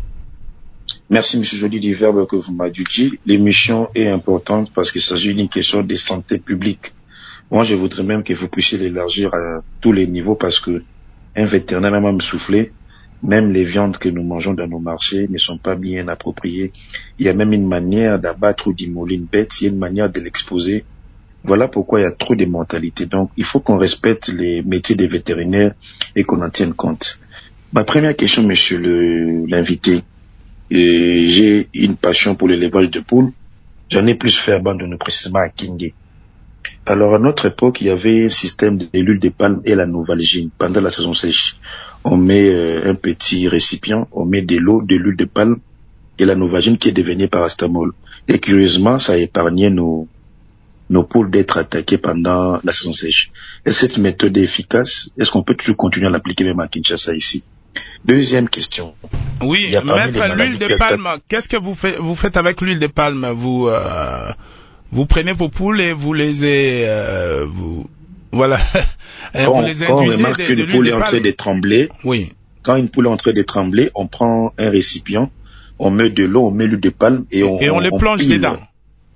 Merci, Monsieur Jody, du verbe que vous m'avez dit. L'émission est importante parce qu'il s'agit d'une question de santé publique. Moi, je voudrais même que vous puissiez l'élargir à tous les niveaux parce que un vétérinaire m'a même soufflé, même les viandes que nous mangeons dans nos marchés ne sont pas bien appropriées. Il y a même une manière d'abattre ou d'immoler une bête, il y a une manière de l'exposer. Voilà pourquoi il y a trop de mortalité. Donc, il faut qu'on respecte les métiers des vétérinaires et qu'on en tienne compte. Ma première question, monsieur le, l'invité, et j'ai une passion pour l'élevage de poules. J'en ai plus fait abandonner précisément à Kingé. Alors, à notre époque, il y avait un système de l'huile de palme et la novalgine pendant la saison sèche. On met euh, un petit récipient, on met de l'eau, de l'huile de palme et la novalgine qui est devenue paracétamol. Et curieusement, ça épargnait nos, nos poules d'être attaquées pendant la saison sèche. Est-ce que cette méthode est efficace? Est-ce qu'on peut toujours continuer à l'appliquer même à Kinshasa ici? Deuxième question. Oui, maître, l'huile de palme, qu'est-ce que vous faites, vous faites avec l'huile de palme? Vous, euh, vous prenez vos poules et vous les, euh, vous, Voilà. Quand, vous les quand on remarque de, qu'une de poule est en train de trembler, oui. Quand une poule est en train de trembler, on prend un récipient, on met de l'eau, on met l'huile de palme et on et on, on les on plonge pile. dedans.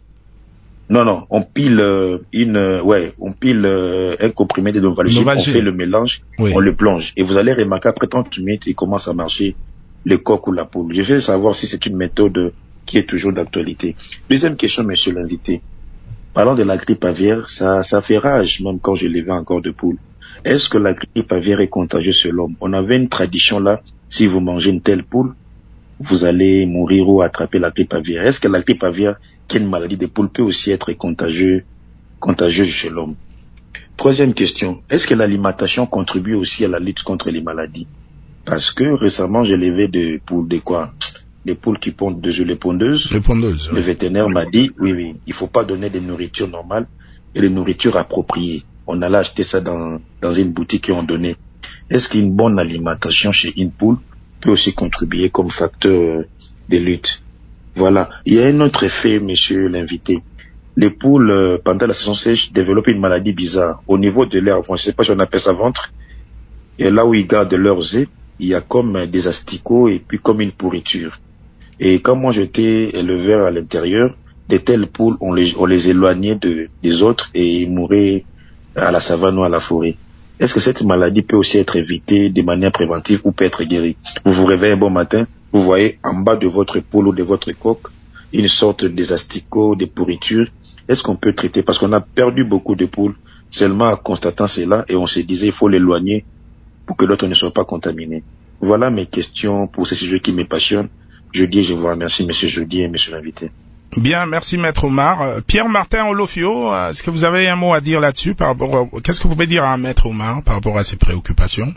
Non, non, on pile euh, une, euh, ouais, on pile euh, un comprimé de Novalgine, on fait le mélange, oui. On le plonge. Et vous allez remarquer après trente minutes, il commence à marcher le coq ou la poule. Je veux savoir si c'est une méthode qui est toujours d'actualité. Deuxième question, monsieur l'invité. Parlant de la grippe aviaire, ça, ça fait rage, même quand je l'ai encore de poules. Est-ce que la grippe aviaire est contagieuse chez l'homme? On avait une tradition là, si vous mangez une telle poule, vous allez mourir ou attraper la grippe aviaire. Est-ce que la grippe aviaire, qui est une maladie des poules, peut aussi être contagieuse, contagieuse chez l'homme? Troisième question, est-ce que l'alimentation contribue aussi à la lutte contre les maladies? Parce que récemment, j'ai levé des poules, de quoi? Les poules qui pondent des œufs, les pondeuses. Les pondeuses, Le oui. vétérinaire m'a dit, oui, oui, il faut pas donner des nourritures normales et des nourritures appropriées. On allait acheter ça dans, dans une boutique et on donnait. Est-ce qu'une bonne alimentation chez une poule peut aussi contribuer comme facteur de lutte? Voilà. Il y a un autre effet, monsieur l'invité. Les poules, euh, pendant la saison sèche, développent une maladie bizarre. Au niveau de l'air, on ne sait pas si on appelle ça ventre. Et là où ils gardent leurs œufs, il y a comme des asticots et puis comme une pourriture. Et quand moi j'étais éleveur à l'intérieur, de telles poules, on les, on les éloignait de, des autres et ils mouraient à la savane ou à la forêt. Est-ce que cette maladie peut aussi être évitée de manière préventive ou peut être guérie? Vous vous réveillez un bon matin, vous voyez en bas de votre poule ou de votre coq une sorte des asticots, des pourritures. Est-ce qu'on peut traiter? Parce qu'on a perdu beaucoup de poules seulement en constatant cela et on se disait il faut l'éloigner pour que l'autre ne soit pas contaminé. Voilà mes questions pour ce sujet qui me passionne. Je dis, je vous remercie, monsieur Jeudi et monsieur l'invité. Bien, merci maître Omar. Euh, Pierre-Martin Olofio, euh, est-ce que vous avez un mot à dire là-dessus par rapport à... Qu'est-ce que vous pouvez dire à maître Omar par rapport à ses préoccupations?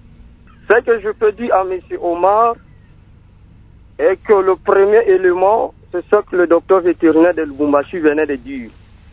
Ce que je peux dire à monsieur Omar est que le premier élément, c'est ce que le docteur vétérinaire de Lubumbashi venait de dire.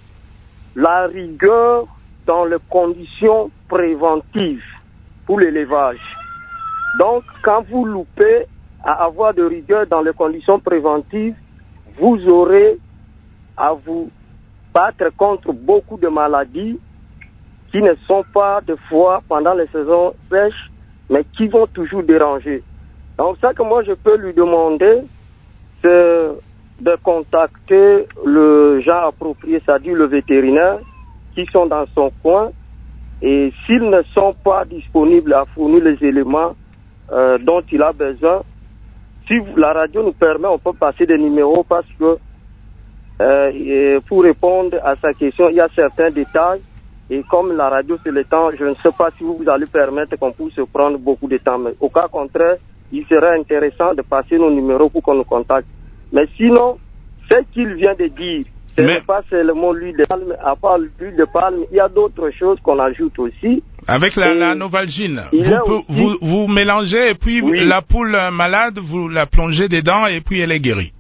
La rigueur dans les conditions préventives pour l'élevage. Donc, quand vous loupez à avoir de rigueur dans les conditions préventives, vous aurez à vous battre contre beaucoup de maladies qui ne sont pas de fois pendant les saisons sèches, mais qui vont toujours déranger. Donc, ça que moi je peux lui demander, c'est de contacter le gens approprié, c'est-à-dire le vétérinaire, qui sont dans son coin, et s'ils ne sont pas disponibles à fournir les éléments euh, dont il a besoin, si la radio nous permet, on peut passer des numéros parce que euh, pour répondre à sa question, il y a certains détails et comme la radio c'est le temps, je ne sais pas si vous allez permettre qu'on puisse prendre beaucoup de temps. Mais au cas contraire, il serait intéressant de passer nos numéros pour qu'on nous contacte. Mais sinon, ce qu'il vient de dire, ce n'est pas seulement l'huile de palme. À part l'huile de palme, il y a d'autres choses qu'on ajoute aussi. Avec la, la Novalgine, vous, peut, aussi... vous, vous mélangez et puis oui. La poule malade, vous la plongez dedans et puis elle est guérie.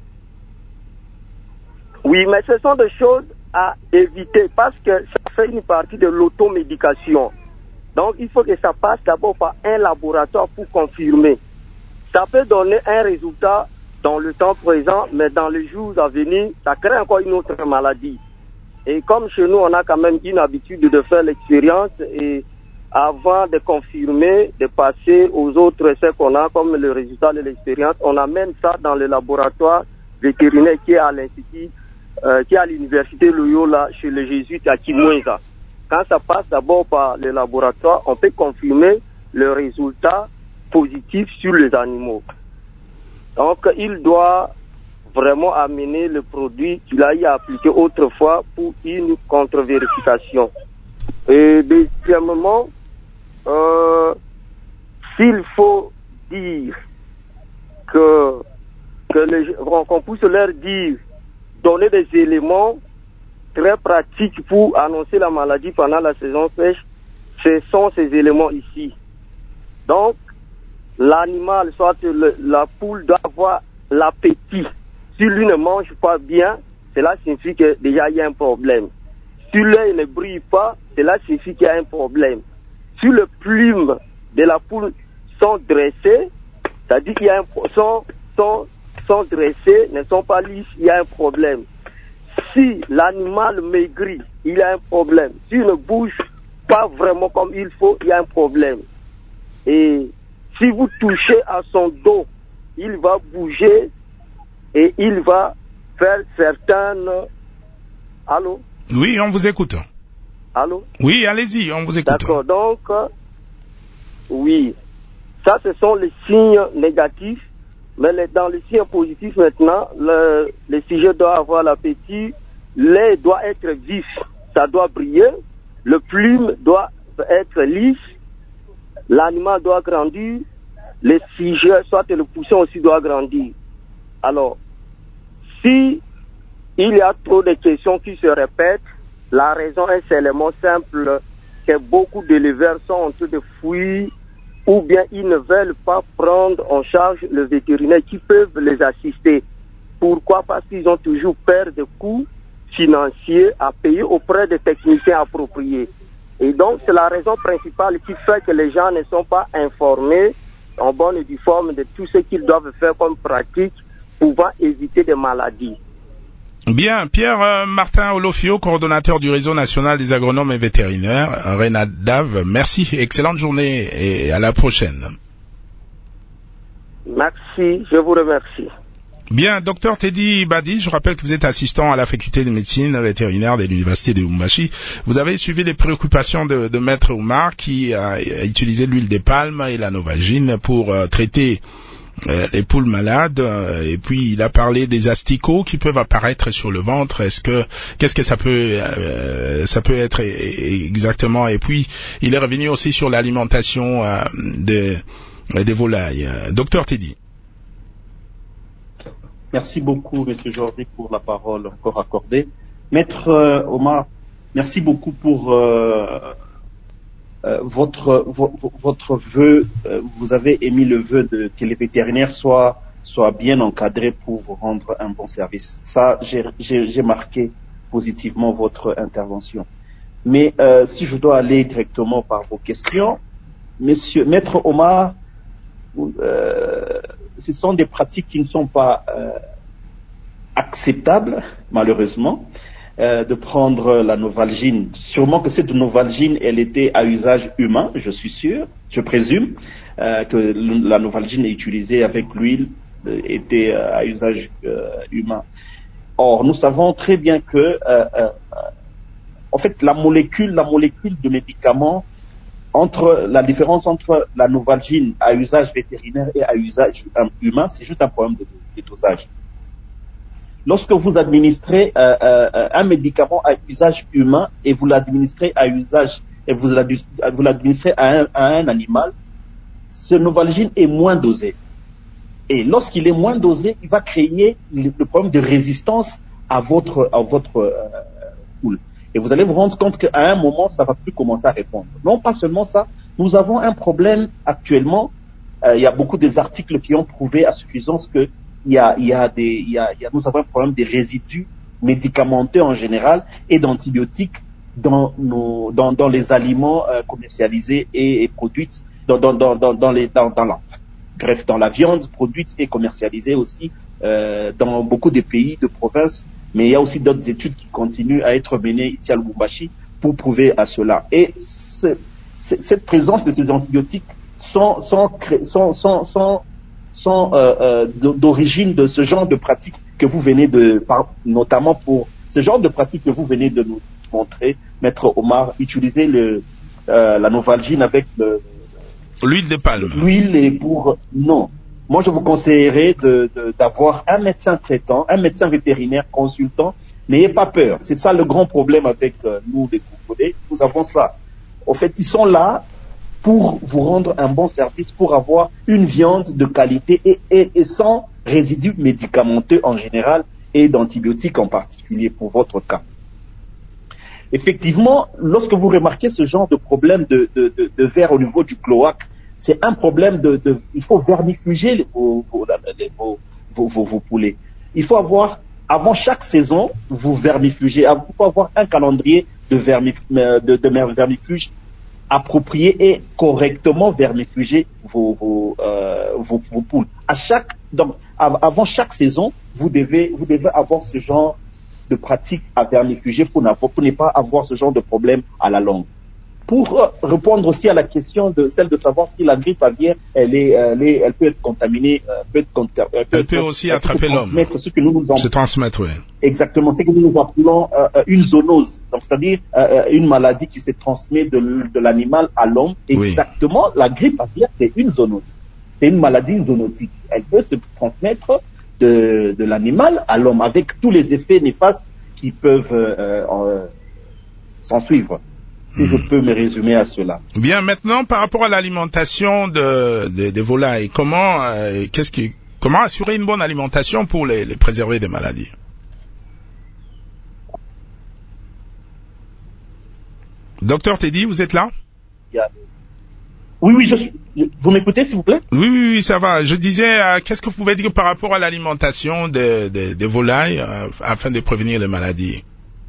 Oui, mais ce sont des choses à éviter parce que ça fait une partie de l'automédication. Donc il faut que ça passe d'abord par un laboratoire pour confirmer. Ça peut donner un résultat dans le temps présent, mais dans les jours à venir, ça crée encore une autre maladie. Et comme chez nous, on a quand même une habitude de faire l'expérience et avant de confirmer, de passer aux autres essais qu'on a comme le résultat de l'expérience, on amène ça dans le laboratoire vétérinaire qui est à l'Institut, euh, qui est à l'Université Loyola chez les Jésuites à Kimweza. Quand ça passe d'abord par le laboratoire, on peut confirmer le résultat positif sur les animaux. Donc, il doit vraiment amener le produit qu'il a eu à appliquer autrefois pour une contre-vérification. Et deuxièmement, euh, s'il faut dire que, que les, qu'on puisse leur dire, donner des éléments très pratiques pour annoncer la maladie pendant la saison sèche, ce sont ces éléments ici. Donc, l'animal, soit le, la poule doit avoir l'appétit. Si lui ne mange pas bien, cela signifie que déjà il y a un problème. Si l'œil ne brille pas, cela signifie qu'il y a un problème. Si les plumes de la poule sont dressées, c'est-à-dire qu'il y a un sont, sont, sont dressées, ne sont pas lisses, il y a un problème. Si l'animal maigrit, il y a un problème. S'il ne bouge pas vraiment comme il faut, il y a un problème. Et si vous touchez à son dos, il va bouger et il va faire certaines... Allô? Oui, on vous écoute. Allô? Oui, allez-y, on vous écoute. D'accord, donc, euh, oui, ça ce sont les signes négatifs, mais les, dans les signes positifs maintenant, le, le sujet doit avoir l'appétit, l'œil doit être vif, ça doit briller, le plume doit être lisse, l'animal doit grandir, les sujets, soit le poussin aussi doit grandir. Alors, si il y a trop de questions qui se répètent, la raison est seulement simple, que beaucoup d'éleveurs sont en train de fuir ou bien ils ne veulent pas prendre en charge le vétérinaire qui peuvent les assister. Pourquoi? Parce qu'ils ont toujours peur de coûts financiers à payer auprès des techniciens appropriés. Et donc, c'est la raison principale qui fait que les gens ne sont pas informés en bonne et due forme de tout ce qu'ils doivent faire comme pratique pouvant éviter des maladies. Bien, Pierre euh, Martin Olofio, coordonnateur du réseau national des agronomes et vétérinaires, RENADAV, merci, excellente journée et à la prochaine. Merci, je vous remercie. Bien, docteur Teddy Badi, je rappelle que vous êtes assistant à la faculté de médecine vétérinaire de l'université de Lubumbashi. Vous avez suivi les préoccupations de, de Maître Oumar qui a, a utilisé l'huile de palme et la Novalgine pour euh, traiter euh, les poules malades. Euh, et puis il a parlé des asticots qui peuvent apparaître sur le ventre. Est-ce que qu'est-ce que ça peut euh, ça peut être exactement? Et puis il est revenu aussi sur l'alimentation euh, des, des volailles. Docteur Teddy. Merci beaucoup, Monsieur Jordi, pour la parole encore accordée. Maître euh, Omar, merci beaucoup pour euh, euh, votre vo, votre vœu. Euh, vous avez émis le vœu de que les vétérinaires soient soient bien encadrés pour vous rendre un bon service. Ça, j'ai j'ai, j'ai marqué positivement votre intervention. Mais euh, si je dois aller directement par vos questions, Monsieur Maître Omar, euh, ce sont des pratiques qui ne sont pas euh, acceptables, malheureusement, euh, de prendre la Novalgine. Sûrement que cette Novalgine, elle était à usage humain, je suis sûr, je présume euh, que la Novalgine est utilisée avec l'huile, euh, était euh, à usage euh, humain. Or, nous savons très bien que, euh, euh, en fait, la molécule, la molécule de médicament, entre la différence entre la Novalgine à usage vétérinaire et à usage humain, c'est juste un problème de, de dosage. Lorsque vous administrez euh, euh, un médicament à usage humain et vous l'administrez à usage et vous l'administrez à un, à un animal, ce Novalgine est moins dosé. Et lorsqu'il est moins dosé, il va créer le, le problème de résistance à votre à votre euh, poule. Et vous allez vous rendre compte qu'à un moment, ça va plus commencer à répondre. Non, pas seulement ça. Nous avons un problème actuellement. Euh, il y a beaucoup des articles qui ont prouvé à suffisance que il y a, il y a des, il y a, il y a, nous avons un problème des résidus médicamenteux en général et d'antibiotiques dans nos, dans, dans les aliments euh, commercialisés et, et produits dans, dans, dans, dans, dans les, dans, dans la, bref, dans la viande produite et commercialisée aussi euh, dans beaucoup de pays, de provinces. Mais il y a aussi d'autres études qui continuent à être menées ici à Lubumbashi pour prouver à cela. Et ce, ce, cette présence de ces antibiotiques sont, sont, sont, sont, sont, sont euh, euh, d'origine de ce genre de pratiques que vous venez de, par, notamment pour ce genre de pratiques que vous venez de nous montrer, Maître Omar, utiliser le, euh, la Novalgine avec le, l'huile de palme. L'huile est pour non. Moi, je vous conseillerais de, de, d'avoir un médecin traitant, un médecin vétérinaire consultant. N'ayez pas peur. C'est ça le grand problème avec euh, nous, les Congolais. Nous avons ça. En fait, ils sont là pour vous rendre un bon service, pour avoir une viande de qualité et, et, et sans résidus médicamenteux en général et d'antibiotiques en particulier pour votre cas. Effectivement, lorsque vous remarquez ce genre de problème de, de, de, de verre au niveau du cloaque, c'est un problème de, de il faut vermifuger vos, vos, vos, vos, vos, vos poulets. Il faut avoir, avant chaque saison, vous vermifugez. Il faut avoir un calendrier de, vermif, de, de vermifuge approprié et correctement vermifuger vos, vos, euh, vos, vos poules. À chaque, donc, avant chaque saison, vous devez, vous devez avoir ce genre de pratique à vermifuger pour, pour ne pas avoir ce genre de problème à la longue. pour répondre aussi à la question de celle de savoir si la grippe aviaire, elle est, elle, est, elle peut être contaminée, euh, peut être conta- elle peut, elle peut être, aussi elle attraper l'homme. Ce que nous nous en... Se transmettre, oui. Exactement, c'est que nous nous appelons euh, une zoonose, donc c'est-à-dire euh, une maladie qui se transmet de, de l'animal à l'homme. Exactement, oui. La grippe aviaire, c'est une zoonose, c'est une maladie zoonotique. Elle peut se transmettre de, de l'animal à l'homme avec tous les effets néfastes qui peuvent euh, euh, s'en suivre. Si mmh. je peux me résumer à cela. Bien, maintenant, par rapport à l'alimentation de, de, des volailles, comment, euh, qu'est-ce qui, comment assurer une bonne alimentation pour les, les préserver des maladies? Docteur Teddy, vous êtes là? Oui, oui, je suis. Vous m'écoutez, s'il vous plaît? Oui, oui, oui, ça va. Je disais, euh, qu'est-ce que vous pouvez dire par rapport à l'alimentation des de, de volailles euh, afin de prévenir les maladies?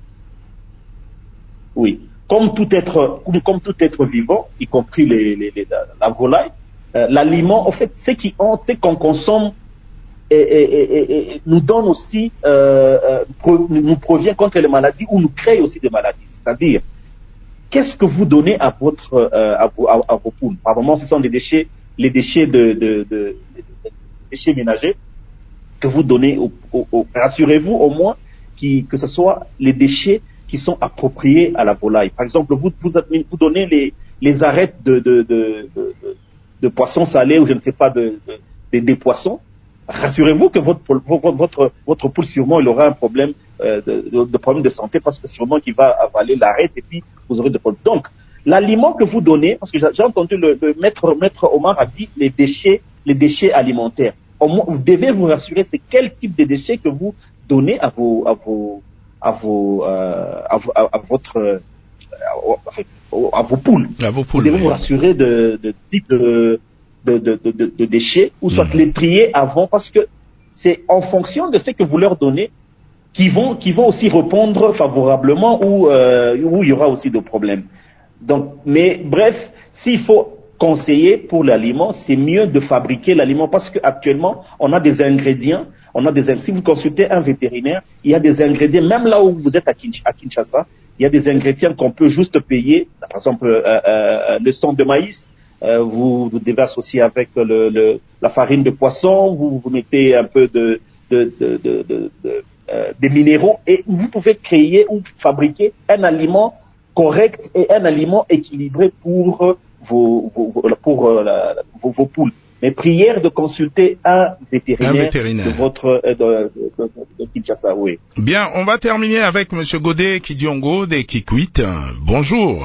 Oui. Comme tout être, comme, comme tout être vivant, y compris les, les, les, la, la volaille, euh, l'aliment, en fait, ce qui entre, ce qu'on consomme, et, et, et, et nous donne aussi, euh, euh, pro, nous provient contre les maladies ou nous crée aussi des maladies. C'est-à-dire, qu'est-ce que vous donnez à votre, euh, à, vos, à, à vos poules? Par moment, ce sont des déchets, les déchets de, de, de, de, de déchets ménagers que vous donnez. Au, au, au, rassurez-vous au moins qui, que ce soit les déchets qui sont appropriés à la volaille. Par exemple, vous vous, vous donnez les, les arêtes de, de, de, de, de poissons salés ou je ne sais pas de, de, de des poissons. Rassurez-vous que votre votre votre, votre poule sûrement il aura un problème euh, de, de, de problème de santé parce que sûrement qu'il va avaler l'arête et puis vous aurez des problèmes. Donc l'aliment que vous donnez, parce que j'ai entendu le, le maître maître Omar a dit les déchets les déchets alimentaires. Au moins, vous devez vous rassurer c'est quel type de déchets que vous donnez à vos à vos à vos euh, à, à, à votre euh, à, en fait, à vos poules. À vos poules. Vous devez oui. vous rassurer de, de type de de, de, de, de déchets ou soit mmh. les trier avant parce que c'est en fonction de ce que vous leur donnez qui vont qui vont aussi répondre favorablement ou euh, où il y aura aussi des problèmes. Donc, mais bref, s'il faut conseiller pour l'aliment, c'est mieux de fabriquer l'aliment parce qu'actuellement on a des ingrédients. On a des, si vous consultez un vétérinaire, il y a des ingrédients, même là où vous êtes à Kinshasa, il y a des ingrédients qu'on peut juste payer. Par exemple, euh, euh, le sang de maïs, euh, vous, vous devez associer avec le, le, la farine de poisson, vous, vous mettez un peu de, de, de, de, de, de euh, des minéraux et vous pouvez créer ou fabriquer un aliment correct et un aliment équilibré pour vos, vos, pour, euh, la, vos, vos poules. Mais prière de consulter un vétérinaire, un vétérinaire. de votre euh, de, de, de, de Kinshasa, oui. Bien, on va terminer avec Monsieur Godet Kidiongo de Kikwit. Bonjour.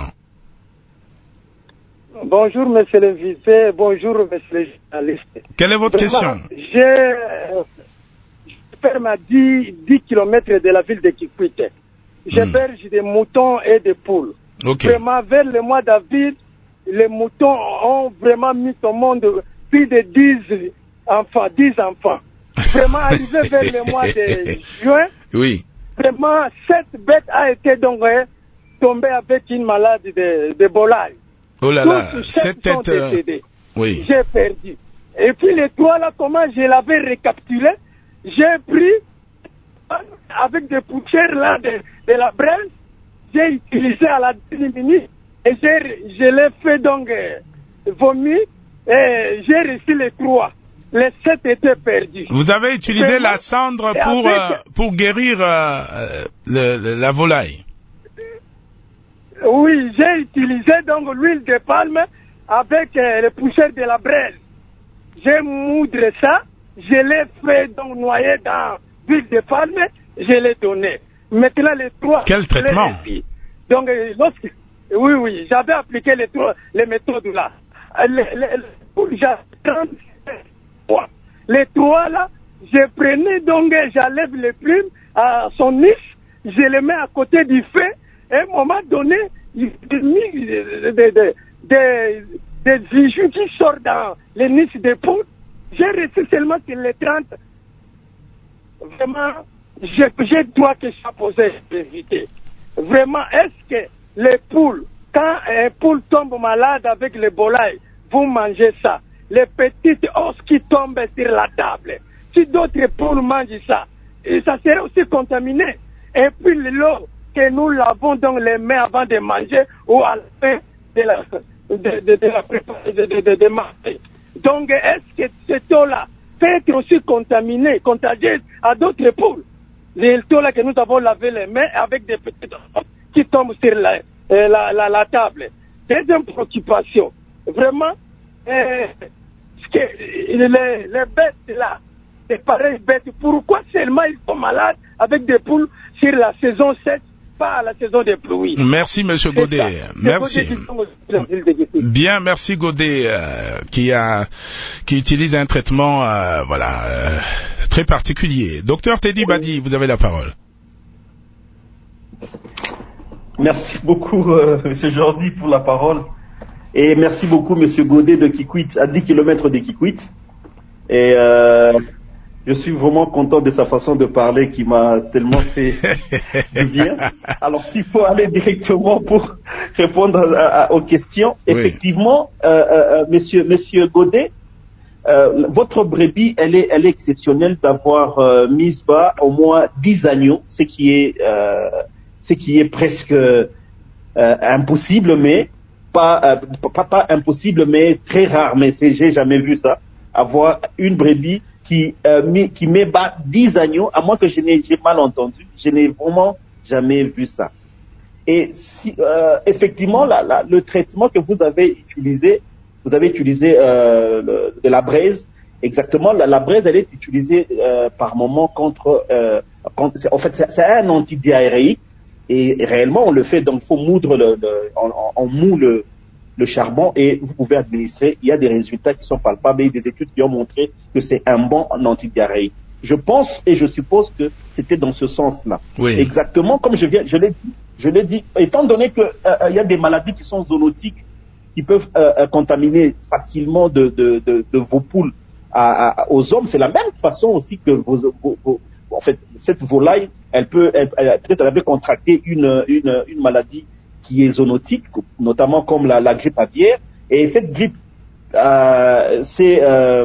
Bonjour Monsieur l'invité, bonjour Monsieur le journaliste. Quelle est votre Vraiment, question? J'ai ferme à dix kilomètres de la ville de Kikwit. J'héberge hmm. des moutons et des poules. Okay. Vraiment, vers le mois d'avril, les moutons ont vraiment mis au monde plus de dix enfants, dix enfants. Vraiment, arrivé vers le mois de juin, oui. Vraiment, cette bête a été donc euh, tombée avec une maladie de, de volaille. Oh là là, cette tête... Euh... Oui. J'ai perdu. Et puis les trois là, comment je l'avais récapitulé, j'ai pris avec des poussières là de, de la braise, j'ai utilisé à la dernière minute et j'ai, je l'ai fait donc euh, vomir et j'ai réussi les trois. Les sept étaient perdus. Vous avez utilisé Vraiment, la cendre pour, avec... euh, pour guérir euh, le, le, la volaille. Oui, j'ai utilisé donc l'huile de palme avec euh, les poussières de la braise. J'ai moudré ça, je l'ai fait donc noyer dans l'huile de palme, je l'ai donné. Maintenant les trois. Quel traitement? Donc euh, lorsque, oui oui, j'avais appliqué les trois les méthodes là. Les, les, les, les trois là, je prenais donc j'enlève les plumes à son niche, je les mets à côté du feu. Et à un moment donné, il y a des, des, des, des, des bijoux qui sortent dans les niches des poules. J'ai reçu seulement que les trente. Vraiment, j'ai, j'ai droit que ça posait éviter. Vraiment, est-ce que les poules, quand un poule tombe malade avec les volailles, vous mangez ça? Les petites os qui tombent sur la table. Si d'autres poules mangent ça, et ça serait aussi contaminé. Et puis l'eau que nous lavons dans les mains avant de manger ou à la fin de la, de, de, de la préparation de, de, de, de marché. Donc, est-ce que cette eau-là peut être aussi contaminée, contagieuse à d'autres poules? Les eaux-là que nous avons lavé les mains avec des petites eaux qui tombent sur la, la, la, la table. Deuxième préoccupation. Vraiment, euh, que les, les bêtes là, les pareilles bêtes, pourquoi seulement ils sont malades avec des poules sur la saison sept, pas à la saison des pluies? Merci Monsieur Godet. Merci. Bien, merci Godet euh, qui a qui utilise un traitement euh, voilà euh, très particulier. Docteur Teddy Badi, vous avez la parole. Merci beaucoup euh, Monsieur Jordi pour la parole. Et merci beaucoup, Monsieur Godet de Kikwit, à dix kilomètres de Kikwit. Et euh, je suis vraiment content de sa façon de parler qui m'a tellement fait du bien. Alors, s'il faut aller directement pour répondre à, à, aux questions, oui. Effectivement, euh, euh, Monsieur, Monsieur Godet, euh, votre brebis, elle est, elle est exceptionnelle d'avoir euh, mis bas au moins dix agneaux, ce qui est, euh, ce qui est presque euh, impossible, mais Pas, euh, pas, pas impossible, mais très rare. Mais c'est, j'ai jamais vu ça. Avoir une brebis qui, euh, met, qui met bas dix agneaux, à moins que je n'ai, j'ai mal entendu. Je n'ai vraiment jamais vu ça. Et si, euh, effectivement, la, la, le traitement que vous avez utilisé, vous avez utilisé euh, le, de la braise. Exactement, la, la braise, elle est utilisée euh, par moment contre, euh, contre en fait, c'est, c'est un antidiarrhéique. Et réellement, on le fait, donc il faut moudre le, le on, on moud le, le charbon et vous pouvez administrer. Il y a des résultats qui sont palpables et des études qui ont montré que c'est un bon antidiarrhéique. Je pense et je suppose que c'était dans ce sens-là. Oui. Exactement comme je viens, je l'ai dit. Je l'ai dit. Étant donné que euh, il y a des maladies qui sont zoonotiques, qui peuvent euh, contaminer facilement de, de, de, de vos poules à, à, aux hommes, c'est la même façon aussi que vos, vos, vos en fait, cette volaille, elle peut, elle, elle, peut-être elle avait contracté une, une, une maladie qui est zoonotique, notamment comme la, la grippe aviaire. Et cette grippe, euh, c'est, euh,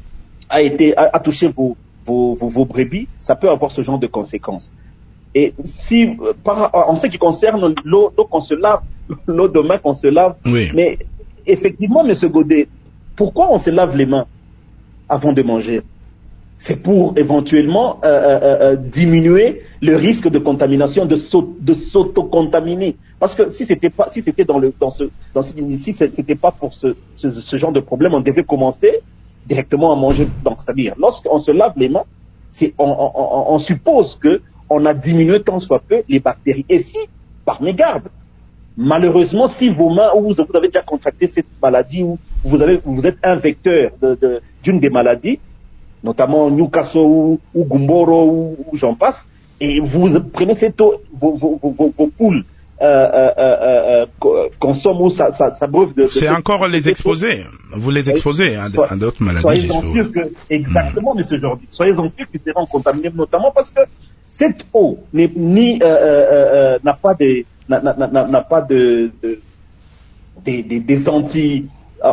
a été, a, a touché vos, vos, vos, vos brebis. Ça peut avoir ce genre de conséquences. Et si, par, en ce qui concerne l'eau, l'eau qu'on se lave, l'eau de main qu'on se lave, oui. Mais effectivement, Monsieur Godet, pourquoi on se lave les mains avant de manger? C'est pour éventuellement euh, euh, euh, diminuer le risque de contamination, de, s'au- de s'auto-contaminer. Parce que si c'était pas, si c'était dans le, dans ce, dans ce, si c'était pas pour ce, ce, ce genre de problème, on devait commencer directement à manger. Donc, c'est-à-dire, lorsqu'on se lave les mains, c'est, on, on, on, on suppose que on a diminué tant soit peu les bactéries. Et si, par mégarde, malheureusement, si vos mains, ou vous, vous avez déjà contracté cette maladie, ou vous avez, vous êtes un vecteur de, de, d'une des maladies, notamment Newcastle ou, ou Gumboro ou, ou j'en passe, et vous prenez cette eau, vos, vos, vos, vos poules euh, euh, euh, euh, consomment ou ça, ça, ça breuve de, de... C'est cette, encore les exposer, vous les exposez à, à d'autres maladies. Soyez-en sûrs que, exactement, mmh. Monsieur Jordi, soyez-en sûrs qu'ils seront contaminés, notamment parce que cette eau n'est, ni, euh, euh, euh, n'a pas de, n'a, n'a, n'a, n'a pas de, de des, des, des anti,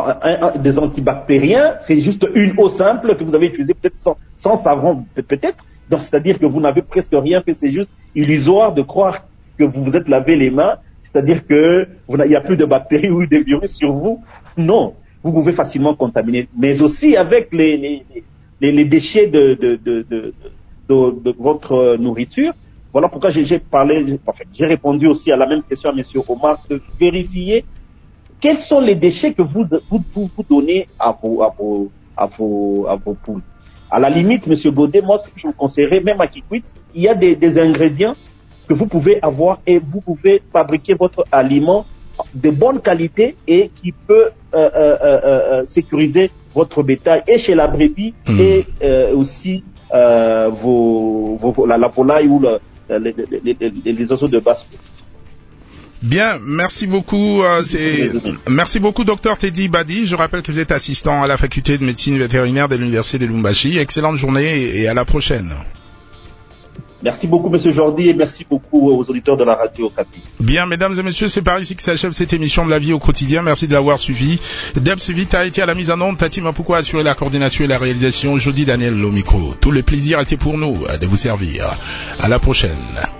des antibactériens, c'est juste une eau simple que vous avez utilisée peut-être sans, sans savon, peut-être. Donc, c'est-à-dire que vous n'avez presque rien fait, c'est juste illusoire de croire que vous vous êtes lavé les mains, c'est-à-dire que il n'y a plus de bactéries ou de virus sur vous. Non, vous pouvez facilement contaminer, mais aussi avec les, les, les, les déchets de, de, de, de, de, de votre nourriture. Voilà pourquoi j'ai, j'ai parlé, en fait, j'ai répondu aussi à la même question à Monsieur Omar, de vérifier quels sont les déchets que vous, vous, vous, vous donnez à vos, à vos, à vos, à vos poules. À la limite, Monsieur Godet, moi, ce que je vous conseillerais, même à Kikwit, il y a des, des ingrédients que vous pouvez avoir et vous pouvez fabriquer votre aliment de bonne qualité et qui peut euh, euh, euh, euh, sécuriser votre bétail et chez la brebis mmh. et euh, aussi euh, vos, vos, la, la volaille ou le, les, les, les, les oiseaux de basse. Bien, merci beaucoup. Euh, c'est... Merci beaucoup, docteur Teddy Badi. Je rappelle que vous êtes assistant à la faculté de médecine vétérinaire de l'université de Lubumbashi. Excellente journée et à la prochaine. Merci beaucoup, Monsieur Jordi, et merci beaucoup aux auditeurs de la radio Okapi. Bien, mesdames et messieurs, c'est par ici que s'achève cette émission de la vie au quotidien. Merci de l'avoir suivi. Deb Vita a été à la mise en onde. Tati Mapuko a assuré la coordination et la réalisation. Jody Daniel au micro. Tout le plaisir était pour nous de vous servir. À la prochaine.